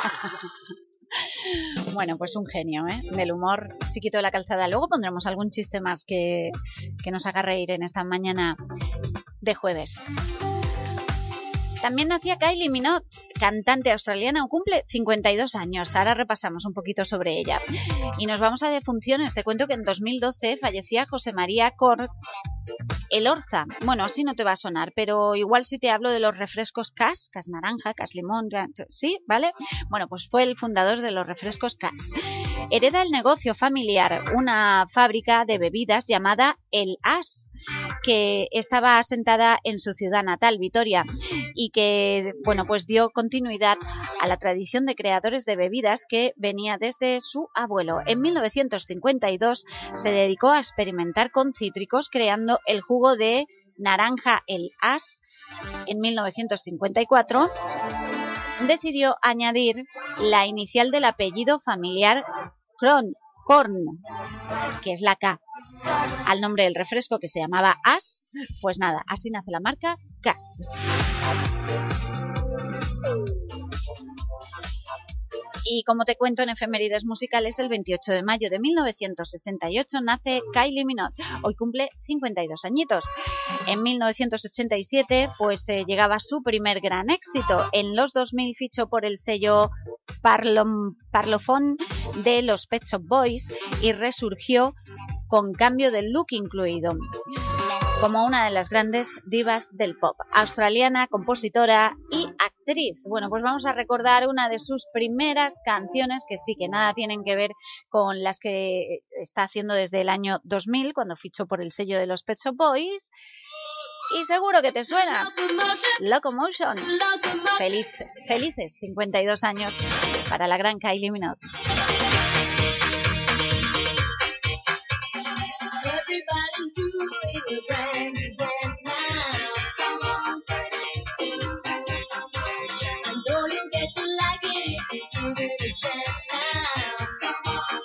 Bueno, pues un genio, ¿eh? Del humor, Chiquito de la Calzada. Luego pondremos algún chiste más que, que nos haga reír en esta mañana de jueves. También nacía Kylie Minogue, cantante australiana, cumple cincuenta y dos años. Ahora repasamos un poquito sobre ella. Y nos vamos a defunciones. Te cuento que en dos mil doce fallecía José María Cort Elorza. Bueno, así no te va a sonar, pero igual si te hablo de los refrescos Cass, Cass naranja, Cass limón, ¿sí? ¿Vale? Bueno, pues fue el fundador de los refrescos Cass. Hereda el negocio familiar, una fábrica de bebidas llamada El As, que estaba asentada en su ciudad natal, Vitoria, y que, bueno, pues dio continuidad a la tradición de creadores de bebidas que venía desde su abuelo. En mil novecientos cincuenta y dos se dedicó a experimentar con cítricos, creando el jugo de naranja El As. En mil novecientos cincuenta y cuatro decidió añadir la inicial del apellido familiar Kron, Korn, que es la K, al nombre del refresco que se llamaba As. Pues nada, así nace la marca Cass. Y como te cuento en efemérides musicales, el veintiocho de mayo de mil novecientos sesenta y ocho nace Kylie Minogue. Hoy cumple cincuenta y dos añitos. En mil novecientos ochenta y siete pues eh, llegaba su primer gran éxito. En los dos mil fichó por el sello Parlom, Parlophone de los Pet Shop Boys y resurgió con cambio de look incluido, como una de las grandes divas del pop, australiana, compositora y actriz. Bueno, pues vamos a recordar una de sus primeras canciones, que sí que nada tienen que ver con las que está haciendo desde el año dos mil, cuando fichó por el sello de los Pet Shop Boys. Y seguro que te suena Locomotion. Feliz, felices cincuenta y dos años para la gran Kylie Minogue. Everybody's doing a brand new dance now. Come on, I know you'll get to like it if you give it a chance now. Come on,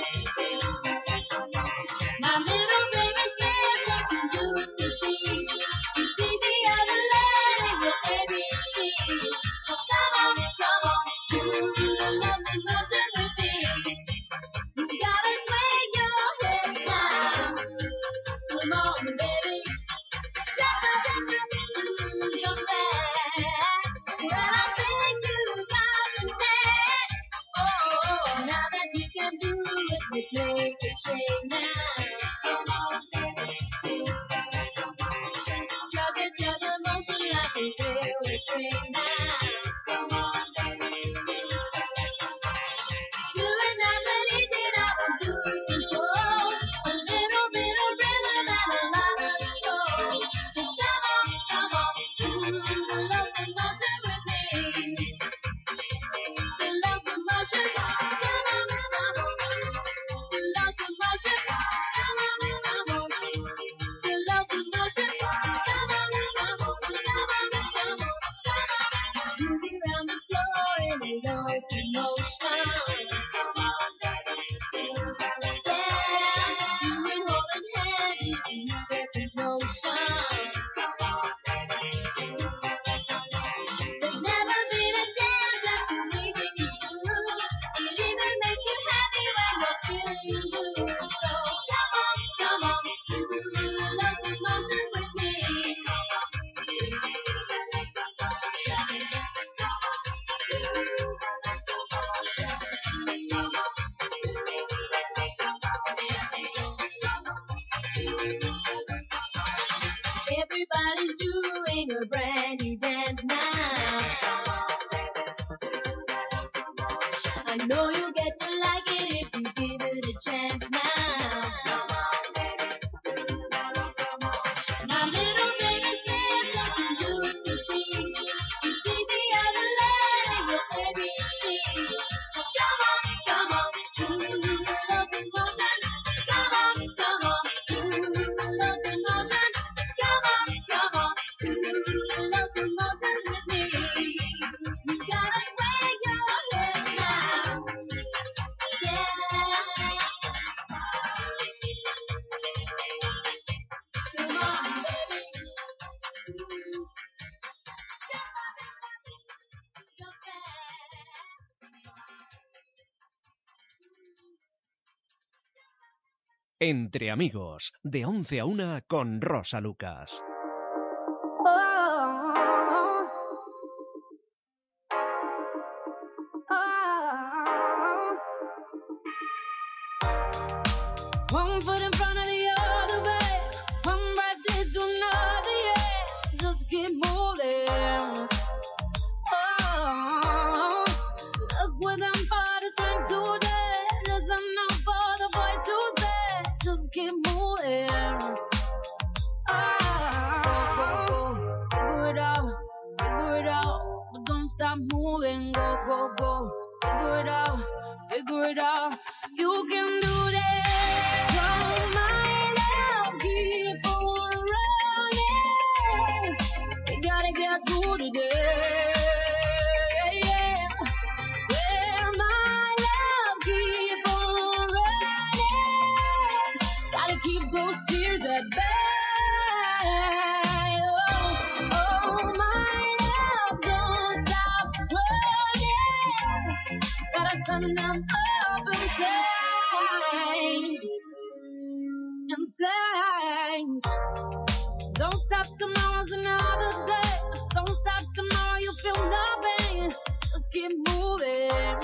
my little baby says you can do it with me. You take the other letter in your A B C. So come on, come on, do the lovely motion with me. You gotta swing your head now. Come on, baby, jump up, jump up, jump back. When I say you got the dance, oh, now that you can do it, let's make it shake now. Come on, baby, do that motion. Juggle, juggle motion, I can feel it swing now. Come on, baby, do that motion. Do it nice and easy, now don't do it too slow. A little bit of rhythm and a lot of soul. So come on, come on, do the locomotion with me. The locomotion, come on, come on. The locomotion, come on, bet you like it if you give it a chance now. Come on, baby, do the locomotion. My little baby says you can do it with me. You take the other letter, your A B C. So come on, come on, do the locomotion. Come on, come on, do the locomotion. Come on, come on, do the locomotion with me. You gotta swing your head now. Yeah. Come on, baby. Entre amigos, de once a una con Rosa Lucas. One foot in front of the other, babe. One right leads to another, yeah. Just keep moving. Oh, look what I'm for the strength today. Listen up for the voice to say. Just keep moving. Oh, figure it out, figure it out, but don't stop moving. Go, go, go. Figure it out, figure it out. You can do this. Come my love, keep on running. We gotta get through today. Yeah. Yeah, my love, keep on running. Gotta keep those tears at bay. Oh, oh, my love, don't stop running. Gotta send them up in flames, in flames. Don't stop, tomorrow's another day. Don't stop, tomorrow you feel nothing. Just keep moving.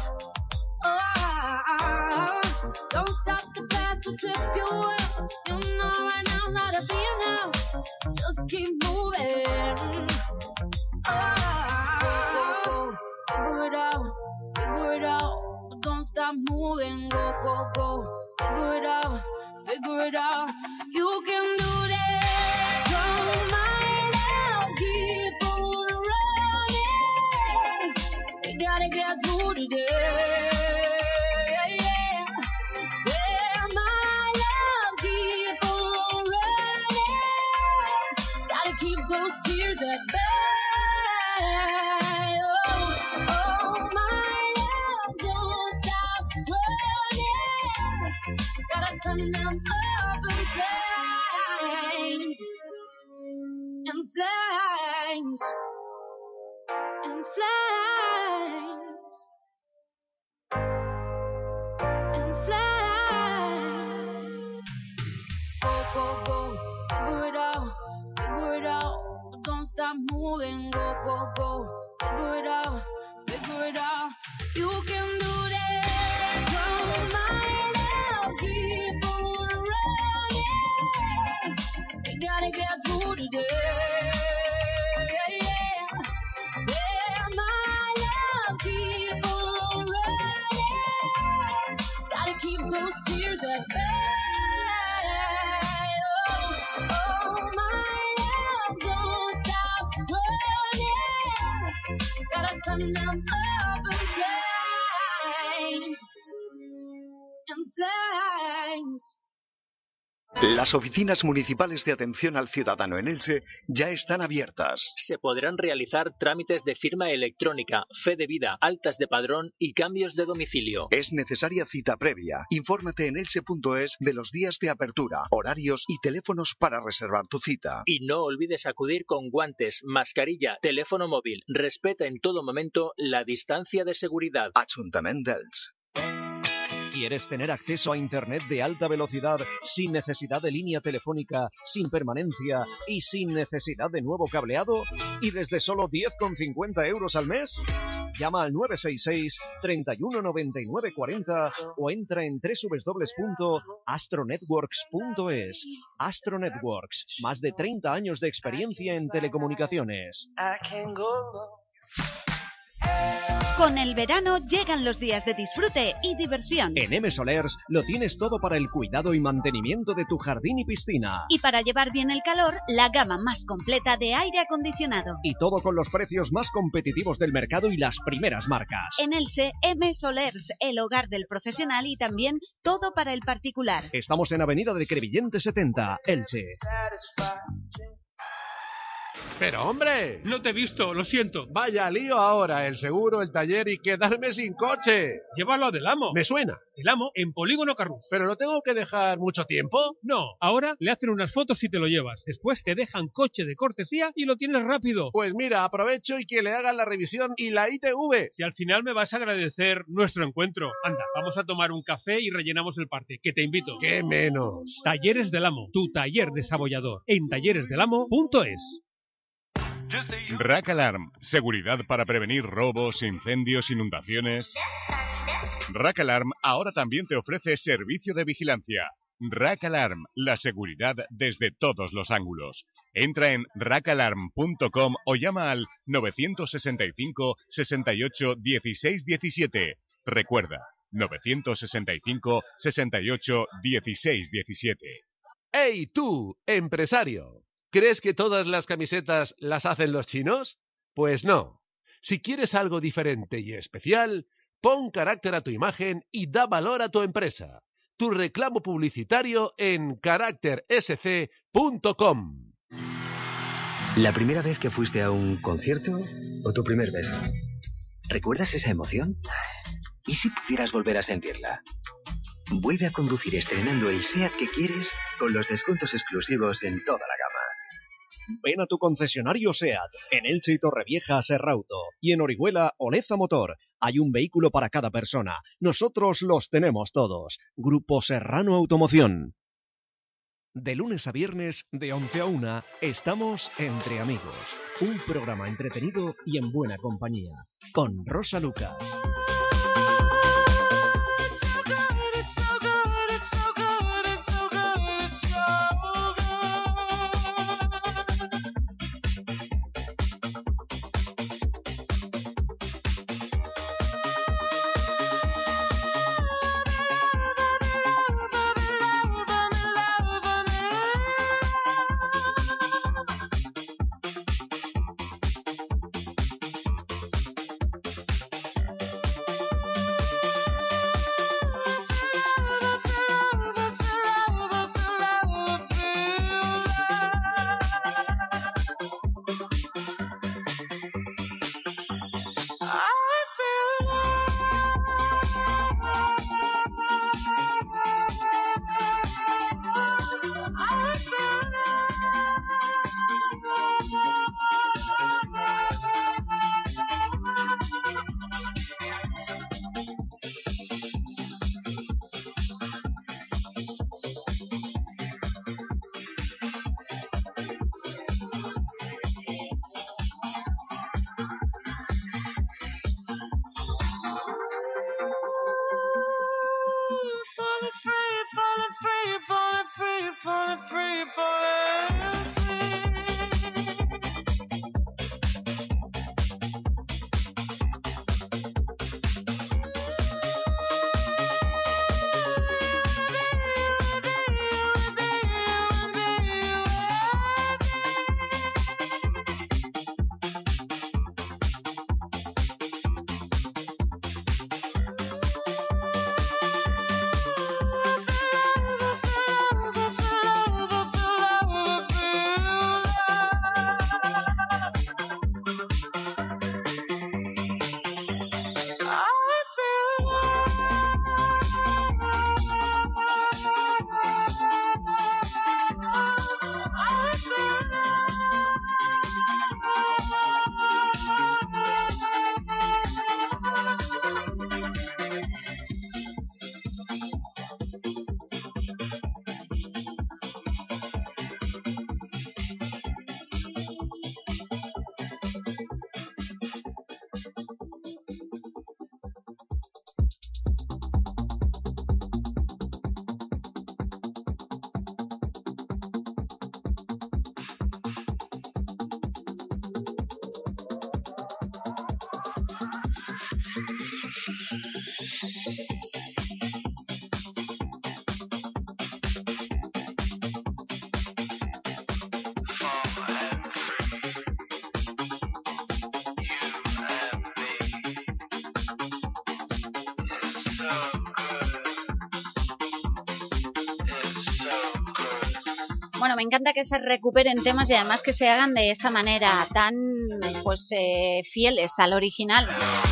Oh, don't stop, the past will trip you up. You know right now how to feel now. Just keep moving. Oh, figure it out, figure it out, but don't stop moving. Go, go, go. Figure it out, figure it out. You can do this. Come my love, keep on running. We gotta get through today. Yeah. Yeah, my love, keep on running. Gotta keep those tears at bay. Oh, oh, my love, don't stop running. Gotta send them up in flames, in flames, in flames, in flames. Go, go, go, figure it out, figure it out, but don't stop moving. Go, go, go, figure it out, figure it out. You can do this. Come my love, keep on running. We gotta get through today. Yeah. Yeah, my love, keep on running. Gotta keep those tears at bay. Oh, oh, my love, don't stop running. Gotta send them up in flames, in flames. Las oficinas municipales de atención al ciudadano en Elche ya están abiertas. Se podrán realizar trámites de firma electrónica, fe de vida, altas de padrón y cambios de domicilio. Es necesaria cita previa. Infórmate en elche punto es de los días de apertura, horarios y teléfonos para reservar tu cita. Y no olvides acudir con guantes, mascarilla, teléfono móvil. Respeta en todo momento la distancia de seguridad. Ayuntamiento d'Elche. ¿Quieres tener acceso a Internet de alta velocidad sin necesidad de línea telefónica, sin permanencia y sin necesidad de nuevo cableado? ¿Y desde solo diez con cincuenta euros al mes? Llama al nueve seis seis, treinta y uno, noventa y nueve, cuarenta o entra en doble u doble u doble u punto astronetworks punto es. Astro Networks, más de treinta años de experiencia en telecomunicaciones. I can go low. Con el verano llegan los días de disfrute y diversión. En M Solers lo tienes todo para el cuidado y mantenimiento de tu jardín y piscina. Y para llevar bien el calor, la gama más completa de aire acondicionado. Y todo con los precios más competitivos del mercado y las primeras marcas. En Elche, M Solers, el hogar del profesional y también todo para el particular. Estamos en Avenida de Crevillente setenta, Elche. Pero hombre, no te he visto, lo siento. Vaya lío ahora, el seguro, el taller y quedarme sin coche. Llévalo a Del Amo. Me suena. Del Amo en Polígono Carrús. ¿Pero lo tengo que dejar mucho tiempo? No, ahora le hacen unas fotos y te lo llevas. Después te dejan coche de cortesía y lo tienes rápido. Pues mira, aprovecho y que le hagan la revisión y la I T V. Si al final me vas a agradecer nuestro encuentro. Anda, vamos a tomar un café y rellenamos el parte, que te invito. ¡Qué menos! Talleres Del Amo, tu taller desabollador, en talleres del amo punto es. Rack Alarm, seguridad para prevenir robos, incendios, inundaciones. Rack Alarm ahora también te ofrece servicio de vigilancia. Rack Alarm, la seguridad desde todos los ángulos. Entra en rack alarm punto com o llama al nueve seis cinco, sesenta y ocho, dieciséis diecisiete. Recuerda, nueve seis cinco, sesenta y ocho, dieciséis diecisiete. ¡Ey tú, empresario! ¿Crees que todas las camisetas las hacen los chinos? Pues no. Si quieres algo diferente y especial, pon carácter a tu imagen y da valor a tu empresa. Tu reclamo publicitario en carácter s c punto com. ¿La primera vez que fuiste a un concierto o tu primer beso? ¿Recuerdas esa emoción? ¿Y si pudieras volver a sentirla? Vuelve a conducir estrenando el SEAT que quieres con los descuentos exclusivos en toda la gama. Ven a tu concesionario SEAT, en Elche y Torrevieja, Serrauto, y en Orihuela, Oleza Motor. Hay un vehículo para cada persona. Nosotros los tenemos todos. Grupo Serrano Automoción. De lunes a viernes, de once a una, estamos Entre Amigos. Un programa entretenido y en buena compañía. Con Rosa Lucas. Bueno, me encanta que se recuperen temas y además que se hagan de esta manera tan pues eh, fieles al original.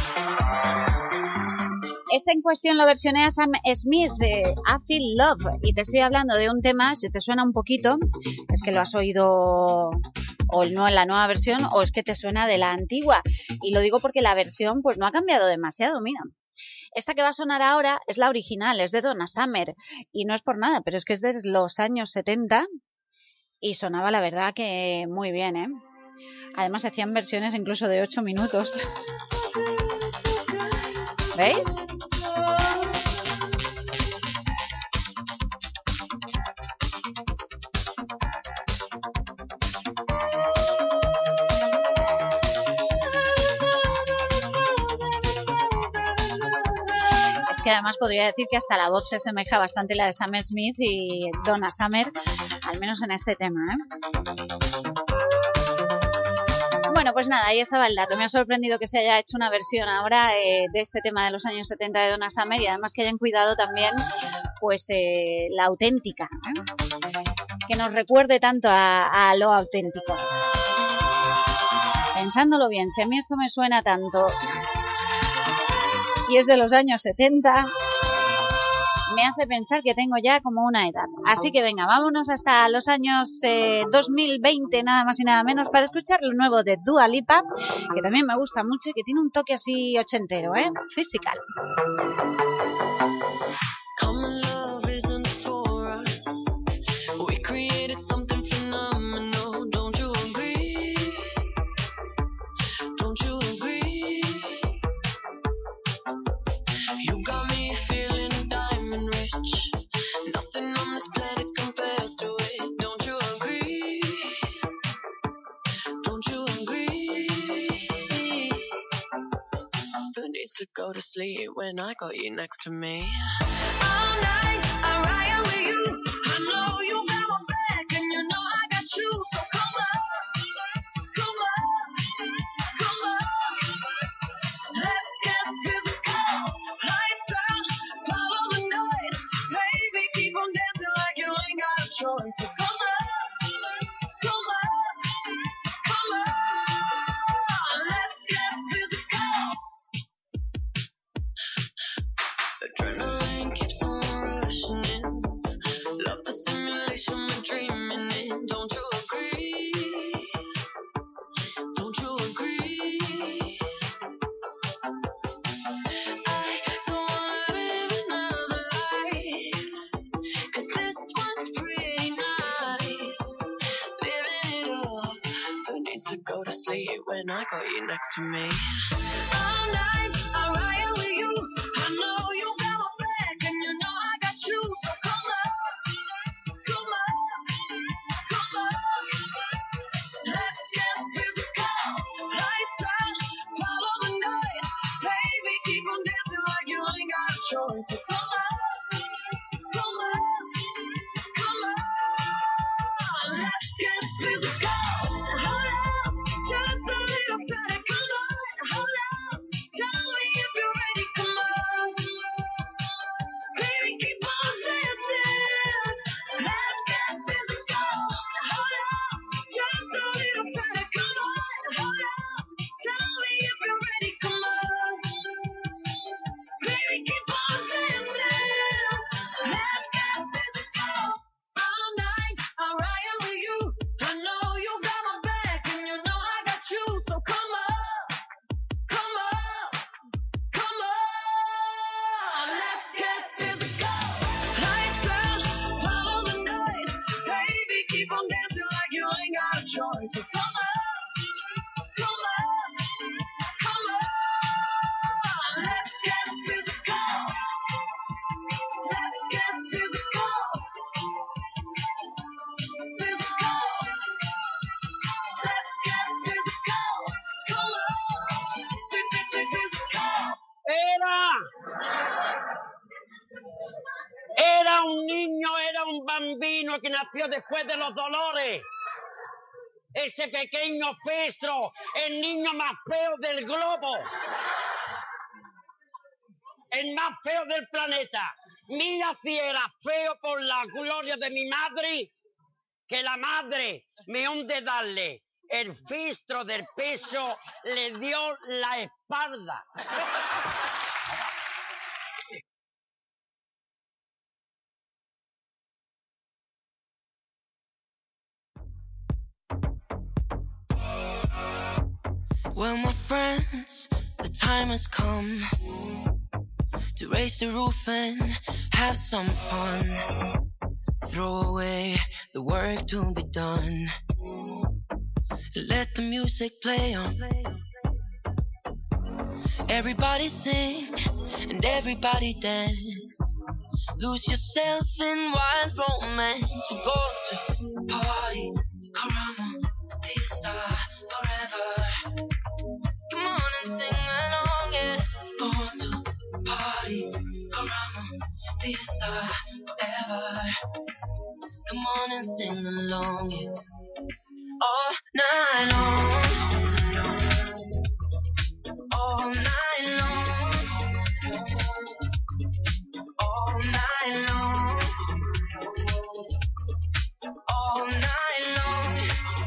Esta en cuestión lo versioné a Sam Smith, eh, I Feel Love, y te estoy hablando de un tema, si te suena un poquito, es que lo has oído o no en la nueva versión o es que te suena de la antigua, y lo digo porque la versión pues no ha cambiado demasiado, mira. Esta que va a sonar ahora es la original, es de Donna Summer, y no es por nada, pero es que es de los años setenta y sonaba la verdad que muy bien, ¿eh? Además se hacían versiones incluso de ocho minutos. ¿Veis? Que además podría decir que hasta la voz se asemeja bastante a la de Sam Smith y Donna Summer, al menos en este tema, ¿eh? Bueno, pues nada, ahí estaba el dato. Me ha sorprendido que se haya hecho una versión ahora eh, de este tema de los años setenta de Donna Summer y además que hayan cuidado también pues eh, la auténtica, ¿eh? Que nos recuerde tanto a, a lo auténtico. Pensándolo bien, si a mí esto me suena tanto y es de los años setenta, me hace pensar que tengo ya como una edad. Así que venga, vámonos hasta los años eh, dos mil veinte, nada más y nada menos, para escuchar lo nuevo de Dua Lipa, que también me gusta mucho y que tiene un toque así ochentero, ¿eh? Physical. To go to sleep when I got you next to me. All night I ride with you. I know you got my back and you know I got you. So come on, come on, come on. Let's get physical. Lights out, follow the noise. Baby, keep on dancing like you ain't got a choice. So come on, come on, come on. Let's get physical. Adrenaline keeps on rushing in. Love the simulation we're dreaming in. Don't you agree? Don't you agree? I don't wanna live another life, 'cause this one's pretty nice. Living it up. Who needs to go to sleep when I got you next to me? All night I ride with you. I know you got my back and you know I got you. So come on, come on, come on. Let's get physical. Lights out, follow the noise. Baby, keep on dancing like you ain't got a choice. So come on, come on, come on. Let's get physical. Hold on, just a little better. Come on, hold on. Tell me if you're ready. Come on. Baby, keep on dancing. Let's get physical. Hold on, just a little better. Come on, hold on. Tell me if you're ready. Come on. Baby, keep on dancing. Let's get physical. All night I ride with you. I know you got my back and you know I got you. So come on, come on, come on. Let's get physical. Lights out, follow the noise. Baby, keep on dancing like you ain't got a choice. So come on, come on, come on. Let's get physical. Let's get physical. Physical. Let's get physical. Come on. Physical. ¡Era! un niño, era un bambino que nació después de los dolores. Ese pequeño Festro, el niño más feo del globo. El más feo del planeta. Mira si era feo por la gloria de mi madre, que la madre me hunde darle. El Festro del peso le dio la espalda. Well, my friends, the time has come to raise the roof and have some fun. Throw away the work to be done. Let the music play on. Everybody sing and everybody dance. Lose yourself in wild romance. We'll go to party, caramba, fiesta, forever. Come on and sing along, yeah. Go to party, caramba, fiesta, forever. Come on and sing along, yeah. All night long, all night long, all night long, all night long.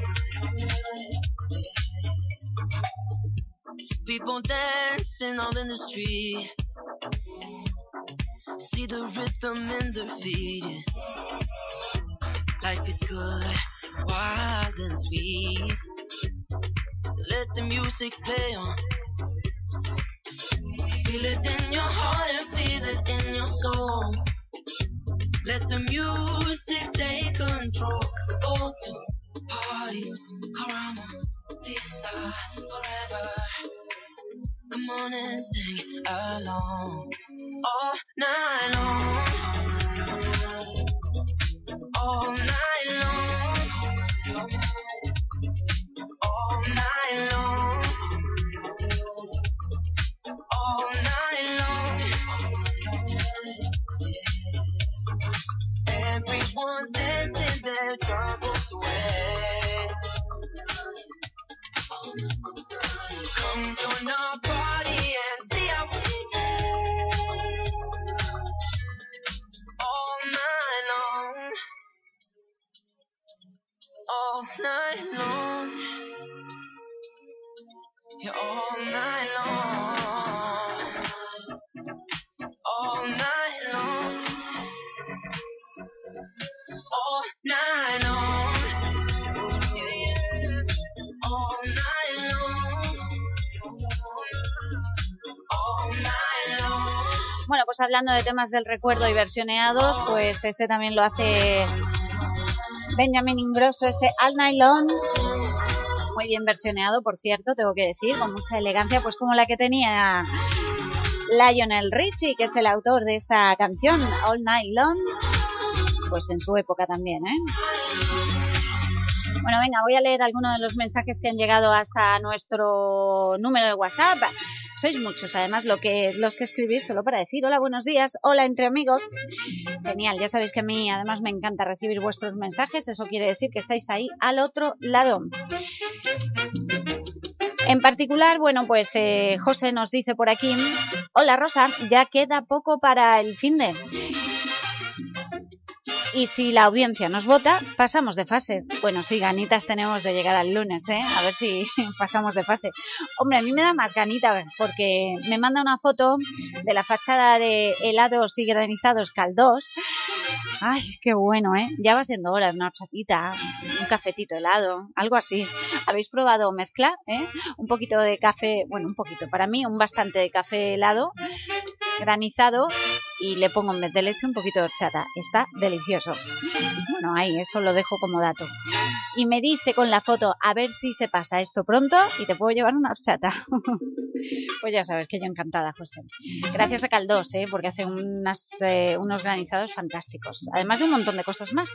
People dancing all in the street, see the rhythm in their feet. Life is good, wild and sweet. Let the music play on. Feel it in your heart and feel it in your soul. Let the music take control. Go to party, caramba, fiesta, forever. Come on and sing along. All night long, all night long, all night long, all night long. Everyone's dancing their troubles away. Come join our party and see how we dance. All night long, all night long, yeah, all night long, all night long, all night long, yeah, yeah, all night long, all night long. Bueno, pues hablando de temas del recuerdo y versioneados, pues este también lo hace Benjamin Ingrosso, este All Night Long, muy bien versioneado, por cierto, tengo que decir, con mucha elegancia, pues como la que tenía Lionel Richie, que es el autor de esta canción, All Night Long, pues en su época también, ¿eh? Bueno, venga, voy a leer algunos de los mensajes que han llegado hasta nuestro número de WhatsApp. Sois muchos, además, lo que, los que escribís solo para decir hola, buenos días, hola entre amigos. Genial, ya sabéis que a mí además me encanta recibir vuestros mensajes, eso quiere decir que estáis ahí al otro lado. En particular, bueno, pues eh, José nos dice por aquí, hola Rosa, ya queda poco para el finde. Y si la audiencia nos vota, pasamos de fase. Bueno, sí, ganitas tenemos de llegar al lunes, ¿eh? A ver si pasamos de fase. Hombre, a mí me da más ganita porque me manda una foto de la fachada de helados y granizados Caldós. Ay, qué bueno, ¿eh? Ya va siendo hora, una horchatita, un cafetito helado, algo así. ¿Habéis probado mezcla, eh? Un poquito de café, bueno, un poquito, para mí un bastante de café helado, granizado, y le pongo en vez de leche un poquito de horchata. Está delicioso. Bueno, ahí, eso lo dejo como dato. Y me dice con la foto, a ver si se pasa esto pronto y te puedo llevar una horchata. Pues ya sabes que yo encantada, José. Gracias a Caldós, ¿eh? Porque hace unas, eh, unos granizados fantásticos. Además de un montón de cosas más.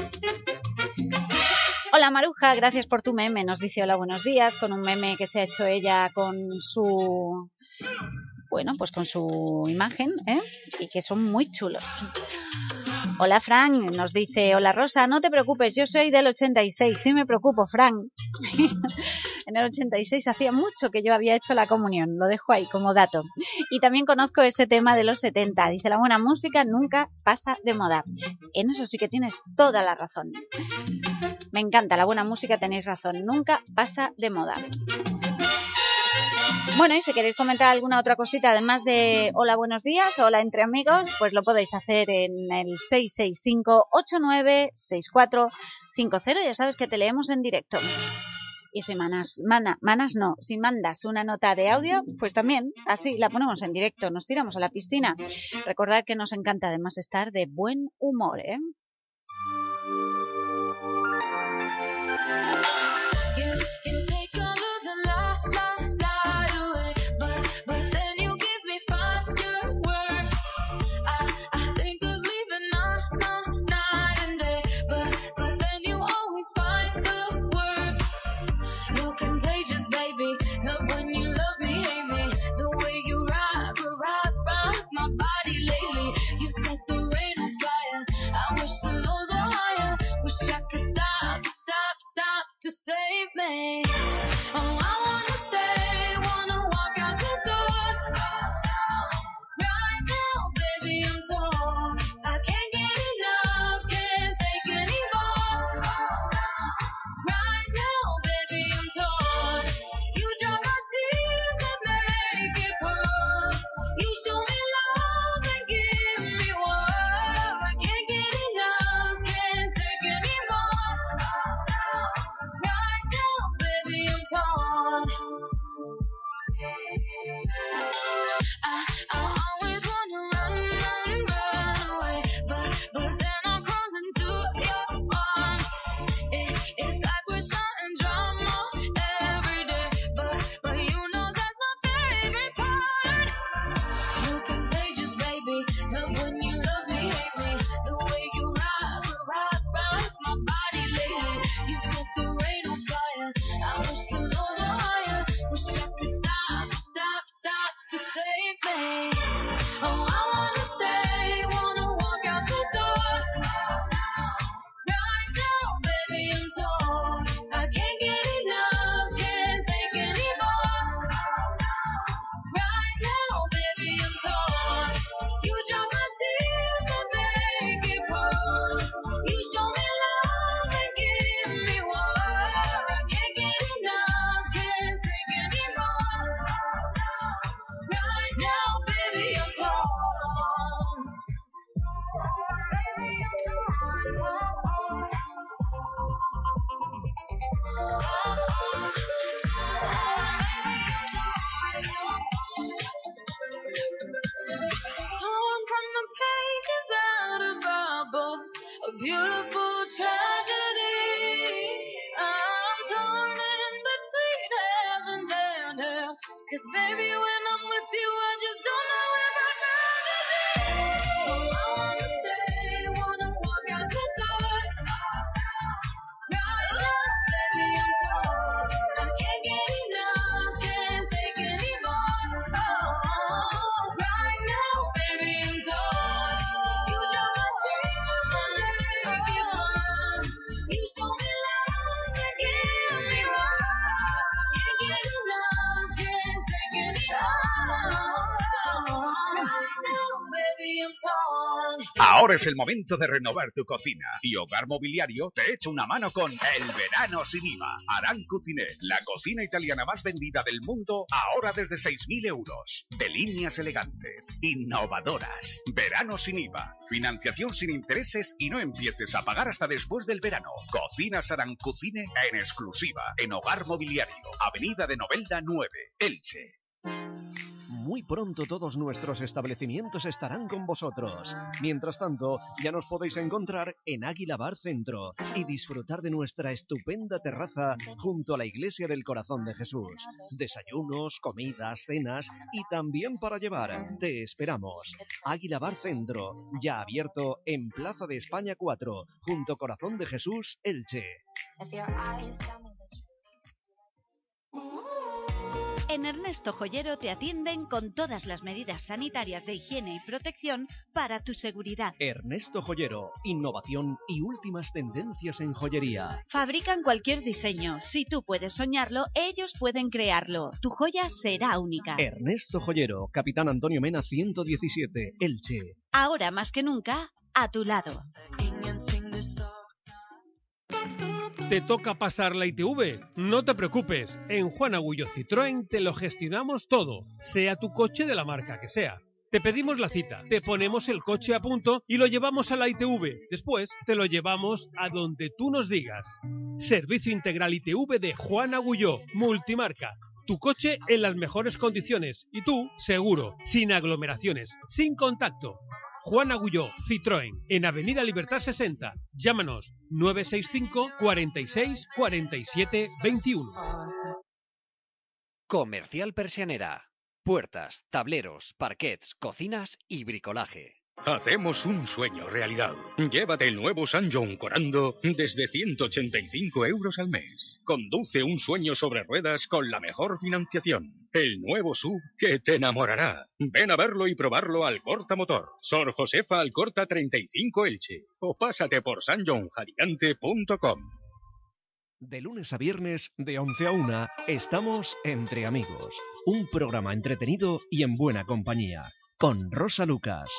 Hola Maruja, gracias por tu meme. Nos dice hola, buenos días, con un meme que se ha hecho ella con su... Bueno, pues con su imagen, ¿eh? Y que son muy chulos. Hola, Fran, nos dice, hola Rosa, no te preocupes, yo soy del ochenta y seis, sí me preocupo, Fran. En el ochenta y seis hacía mucho que yo había hecho la comunión, lo dejo ahí como dato. Y también conozco ese tema de los setenta, dice, la buena música nunca pasa de moda. En eso sí que tienes toda la razón. Me encanta, la buena música, tenéis razón, nunca pasa de moda. Bueno, y si queréis comentar alguna otra cosita, además de hola, buenos días, hola entre amigos, pues lo podéis hacer en el seis seis cinco, ocho nueve seis cuatro cinco cero, ya sabes que te leemos en directo. Y si manas, mana, manas no, si mandas una nota de audio, pues también, así la ponemos en directo, nos tiramos a la piscina. Recordad que nos encanta además estar de buen humor, ¿eh? To save me. Oh, I wanna stay, wanna walk out the door. Right now, baby, I'm torn. I can't get enough, can't take any more. Right now, baby, I'm torn. You dry my tears and make it pour. You show me love and give me war. I can't get enough, can't take any more. Right now, baby, I'm torn. I, I always wanna run, run, run away, but, but then I'm crawling to your arms. It, it's like we're starting drama every day, but, but you know that's my favorite part. You're contagious, baby, love when you love me, hate me, the way you rock, rock, rock my body lately. You set the rain on fire, I wish the lows were higher, wish I could stop, stop, stop to save me. Oh, I wanna stay, wanna walk out the door. Right now, baby, I'm torn. I can't get enough, can't take any more. Right now, baby, I'm torn. You dry my tears and make it pour. You show me love and give me war. I can't get enough, can't take any more. Right now, baby, I'm torn. Baby, I'm torn from the pages out of our book, a beautiful tragedy. I'm torn in between heaven and hell, 'cause baby, when I'm with you, I just don't know where I'd rather be. Oh, I wanna stay, wanna walk out the door. Right now, baby, I'm torn. I can't get enough, can't take any more. Oh, right now, baby, I'm torn. You dry my tears and make it warm. You show me love and give me more. Can't get enough, can't take any more. Right now, baby, I'm torn. Ahora es el momento de renovar tu cocina y Hogar Mobiliario te echa una mano con El Verano sin I V A. Aran Cucinet, la cocina italiana más vendida del mundo, ahora desde seis mil euros. De líneas elegantes, innovadoras. Verano sin I V A. Financiación sin intereses y no empieces a pagar hasta después del verano. Cocinas Aran Cucine en exclusiva en Hogar Mobiliario. Avenida de Novelda nueve, Elche. Muy pronto todos nuestros establecimientos estarán con vosotros. Mientras tanto, ya nos podéis encontrar en Águila Bar Centro y disfrutar de nuestra estupenda terraza junto a la Iglesia del Corazón de Jesús. Desayunos, comidas, cenas y también para llevar. Te esperamos. Águila Bar Centro, ya abierto en Plaza de España cuatro, junto a Corazón de Jesús, Elche. En Ernesto Joyero te atienden con todas las medidas sanitarias de higiene y protección para tu seguridad. Ernesto Joyero, innovación y últimas tendencias en joyería. Fabrican cualquier diseño. Si tú puedes soñarlo, ellos pueden crearlo. Tu joya será única. Ernesto Joyero, Capitán Antonio Mena ciento diecisiete, Elche. Ahora más que nunca, a tu lado. ¿Te toca pasar la I T V? No te preocupes, en Juan Agullo Citroën te lo gestionamos todo, sea tu coche de la marca que sea. Te pedimos la cita, te ponemos el coche a punto y lo llevamos a la I T V. Después te lo llevamos a donde tú nos digas. Servicio integral I T V de Juan Agulló, multimarca. Tu coche en las mejores condiciones y tú, seguro, sin aglomeraciones, sin contacto. Juan Agulló, Citroën, en Avenida Libertad sesenta. Llámanos nueve seis cinco, cuarenta y seis, cuarenta y siete, veintiuno. Comercial Persianera. Puertas, tableros, parquets, cocinas y bricolaje. Hacemos un sueño realidad. Llévate el nuevo San John Corando desde ciento ochenta y cinco euros al mes. Conduce un sueño sobre ruedas con la mejor financiación. El nuevo S U V que te enamorará. Ven a verlo y probarlo al Corta Motor. Sor Josefa Alcorta treinta y cinco Elche. O pásate por san john jadicante punto com. De lunes a viernes, de once a una, estamos Entre Amigos. Un programa entretenido y en buena compañía. Con Rosa Lucas.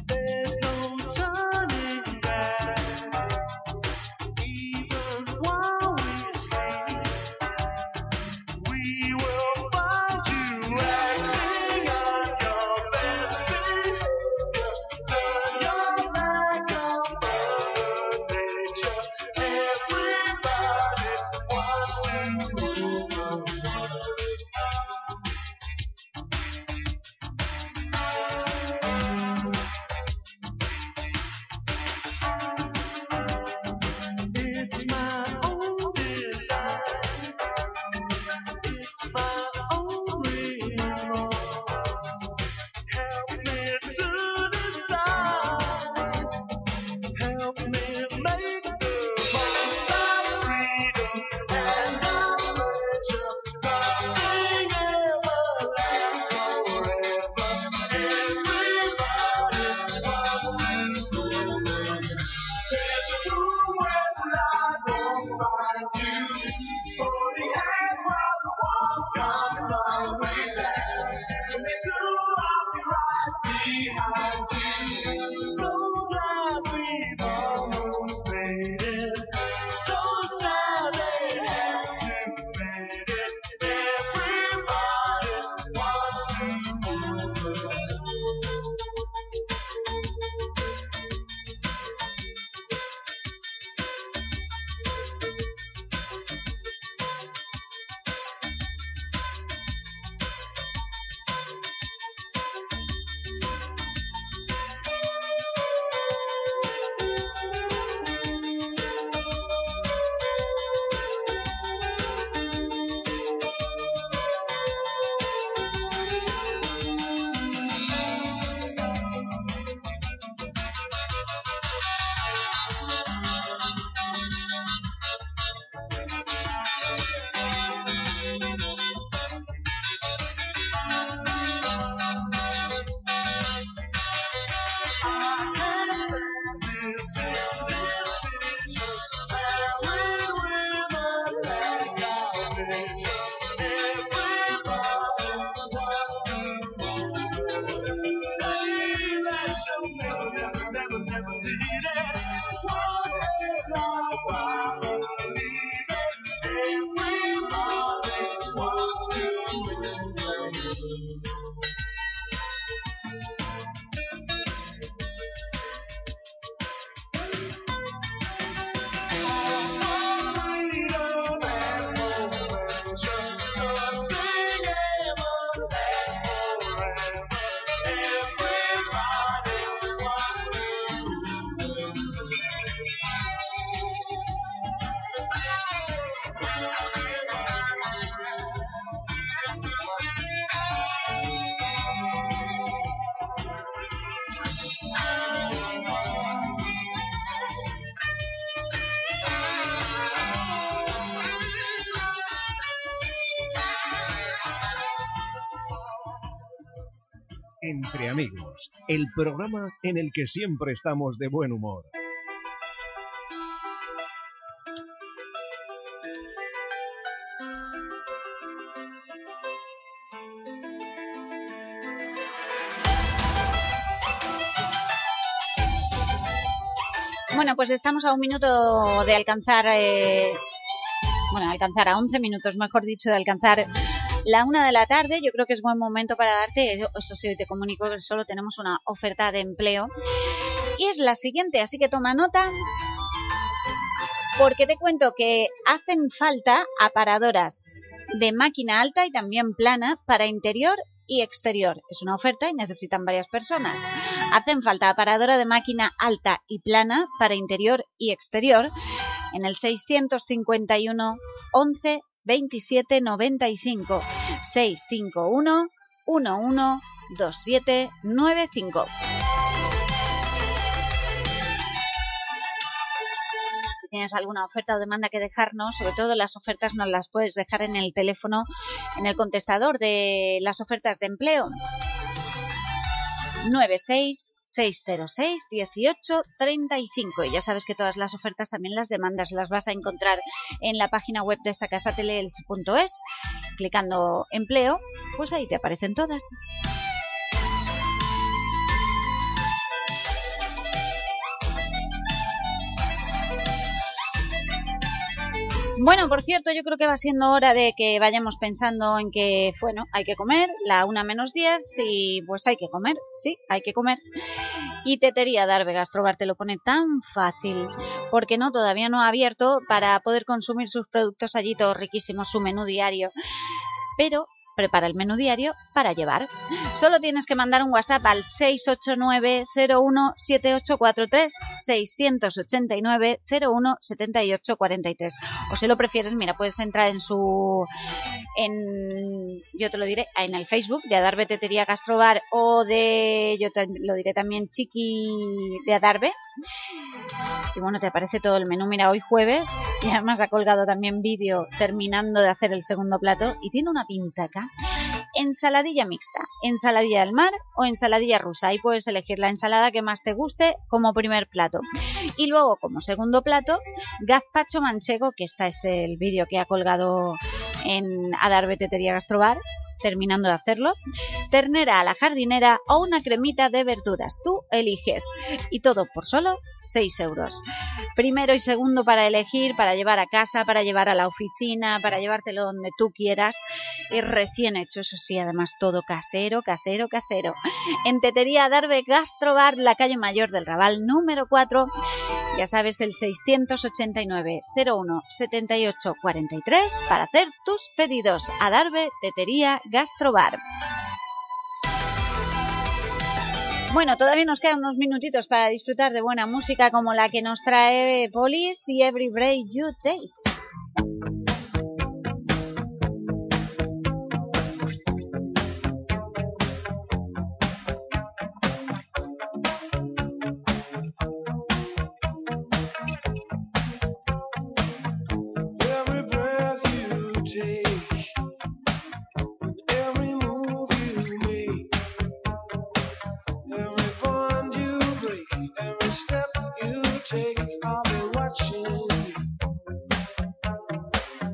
One Entre Amigos, el programa en el que siempre estamos de buen humor. Bueno, pues estamos a un minuto de alcanzar, eh, bueno, alcanzar a once minutos, mejor dicho, de alcanzar la una de la tarde. Yo creo que es buen momento para darte, eso sí, hoy te comunico que solo tenemos una oferta de empleo y es la siguiente, así que toma nota, porque te cuento que hacen falta aparadoras de máquina alta y también plana para interior y exterior. Es una oferta y necesitan varias personas. Hacen falta aparadora de máquina alta y plana para interior y exterior en el seiscientos cincuenta y uno once veintisiete noventa y cinco, seiscientos cincuenta y uno once veintisiete noventa y cinco. Si tienes alguna oferta o demanda que dejarnos, sobre todo las ofertas nos las puedes dejar en el teléfono, en el contestador de las ofertas de empleo. nueve seis seis cero seis dieciocho treinta y cinco. Y ya sabes que todas las ofertas, también las demandas, las vas a encontrar en la página web de esta casa, teleelch punto es. Clicando empleo, pues ahí te aparecen todas. Bueno, por cierto, yo creo que va siendo hora de que vayamos pensando en que, bueno, hay que comer, la una menos diez, y pues hay que comer, sí, hay que comer. Y Tetería Darbe Gastrobar te lo pone tan fácil, porque no, todavía no ha abierto para poder consumir sus productos allí, todos riquísimos, su menú diario. Pero prepara el menú diario para llevar. Solo tienes que mandar un WhatsApp al seis ocho nueve cero uno siete ocho cuatro tres, seis ocho nueve cero uno siete ocho cuatro tres. O si lo prefieres, mira, puedes entrar en su... en yo te lo diré, en el Facebook de Adarve Tetería Gastrobar o de... yo te lo diré también, Chiqui de Adarve. Y bueno, te aparece todo el menú. Mira, hoy jueves, y además ha colgado también vídeo terminando de hacer el segundo plato, y tiene una pinta acá. Ensaladilla mixta, ensaladilla del mar o ensaladilla rusa. Ahí puedes elegir la ensalada que más te guste como primer plato. Y luego, como segundo plato, gazpacho manchego, que este es el vídeo que ha colgado en Adarve Tetería Gastrobar, terminando de hacerlo, ternera a la jardinera o una cremita de verduras. Tú eliges. Y todo por solo seis euros. Primero y segundo para elegir, para llevar a casa, para llevar a la oficina, para llevártelo donde tú quieras. Y recién hecho, eso sí, además todo casero, casero, casero. En Tetería Adarve Gastrobar, la calle Mayor del Raval número cuatro. Ya sabes, el seiscientos ochenta y nueve cero uno setenta y ocho cuarenta y tres para hacer tus pedidos. Adarve Tetería Gastrobar. Bueno, todavía nos quedan unos minutitos para disfrutar de buena música como la que nos trae Police y Every Breath You Take. Step you take, I'll be watching you.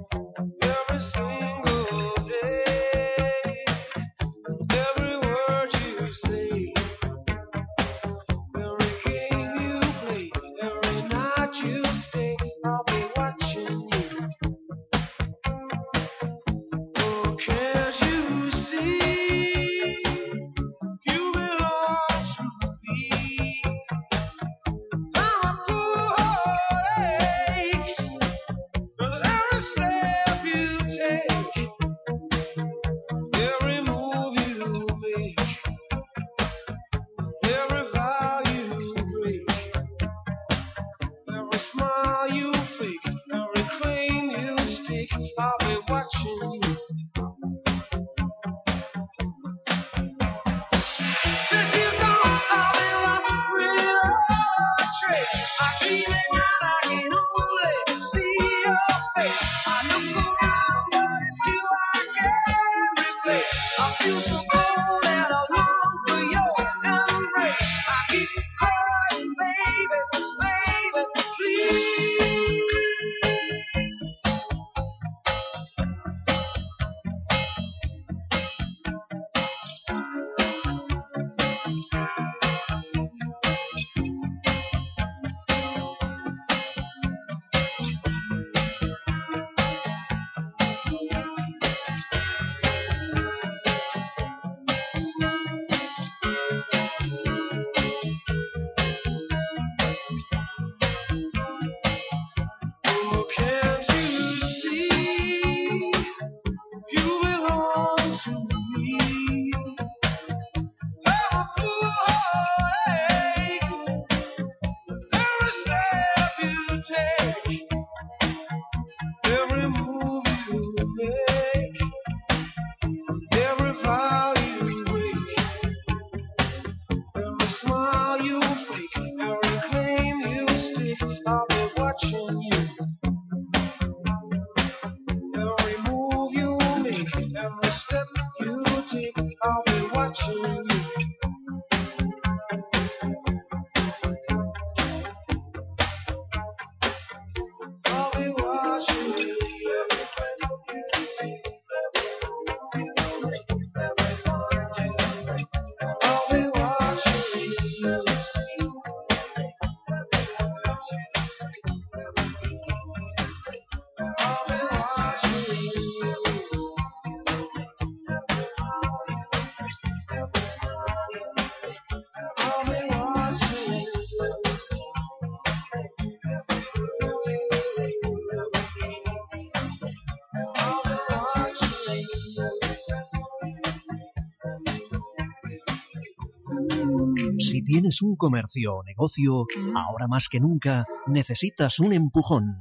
¿Tienes un comercio o negocio? Ahora más que nunca necesitas un empujón.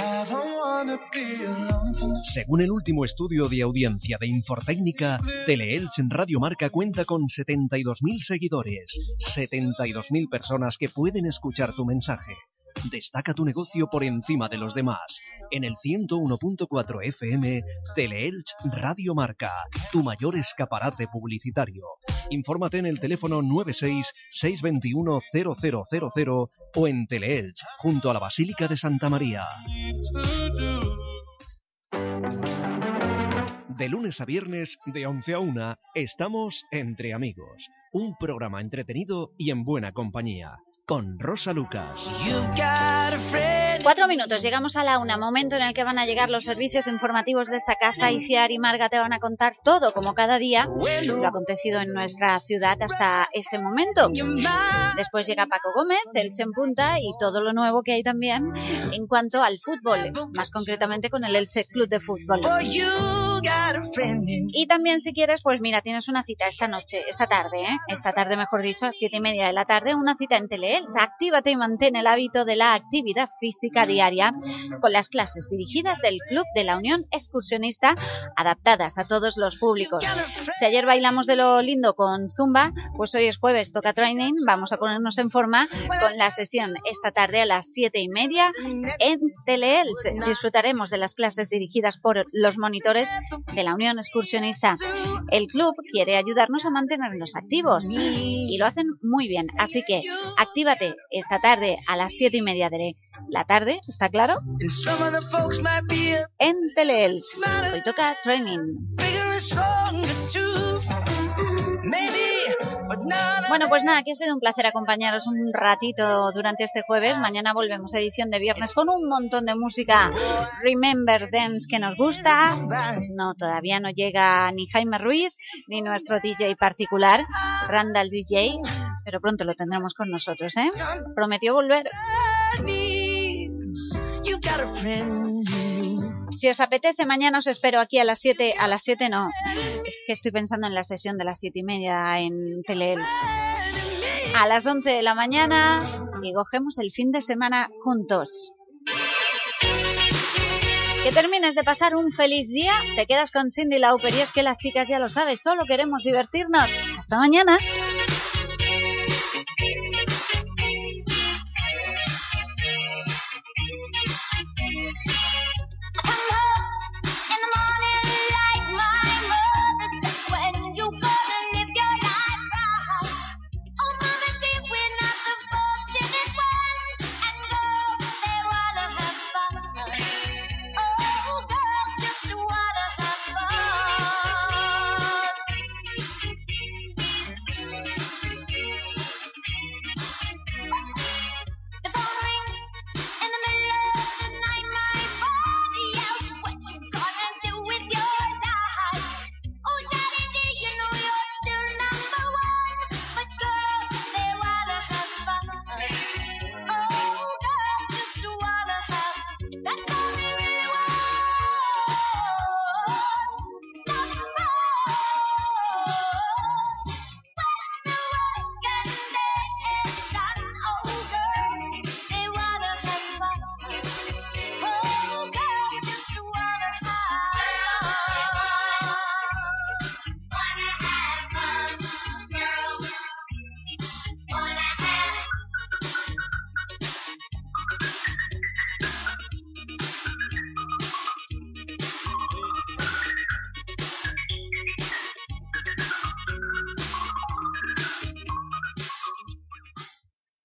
Según el último estudio de audiencia de Infortécnica, Teleelch en Radio Marca cuenta con setenta y dos mil seguidores, setenta y dos mil personas que pueden escuchar tu mensaje. Destaca tu negocio por encima de los demás. En el ciento uno punto cuatro F M, Teleelch Radio Marca, tu mayor escaparate publicitario. Infórmate en el teléfono nueve seis, seis dos uno, cero cero cero cero o en Teleelch, junto a la Basílica de Santa María. De lunes a viernes, de once a una, estamos Entre Amigos. Un programa entretenido y en buena compañía. Con Rosa Lucas. Cuatro minutos, llegamos a la una, momento en el que van a llegar los servicios informativos de esta casa. Iciar y Marga te van a contar todo, como cada día, lo acontecido en nuestra ciudad hasta este momento. Después llega Paco Gómez, Elche en Punta, y todo lo nuevo que hay también en cuanto al fútbol, más concretamente con el Elche Club de Fútbol. Y también, si quieres, pues mira, tienes una cita esta noche, esta tarde, ¿eh? esta tarde mejor dicho, a siete y media de la tarde, una cita en Teleelch. Actívate y mantén el hábito de la actividad física diaria con las clases dirigidas del Club de la Unión Excursionista, adaptadas a todos los públicos. Si ayer bailamos de lo lindo con Zumba, pues hoy es jueves, toca training, vamos a ponernos en forma con la sesión esta tarde a las siete y media en Teleelch. Disfrutaremos de las clases dirigidas por los monitores de la Unión Excursionista. El club quiere ayudarnos a mantenernos activos y lo hacen muy bien, así que actívate esta tarde a las siete y media de la tarde, ¿está claro? En Teleelch. Hoy toca training. Bueno, pues nada, que ha sido un placer acompañaros un ratito durante este jueves. Mañana volvemos a edición de viernes con un montón de música Remember Dance que nos gusta. No, todavía no llega ni Jaime Ruiz ni nuestro D J particular, Randall D J, pero pronto lo tendremos con nosotros, ¿eh? Prometió volver. Si os apetece, mañana os espero aquí a las siete. A las siete no, es que estoy pensando en la sesión de las siete y media en Teleelch. A las once de la mañana y cogemos el fin de semana juntos. Que termines de pasar un feliz día. Te quedas con Cyndi Lauper y es que las chicas ya lo sabes, solo queremos divertirnos. Hasta mañana.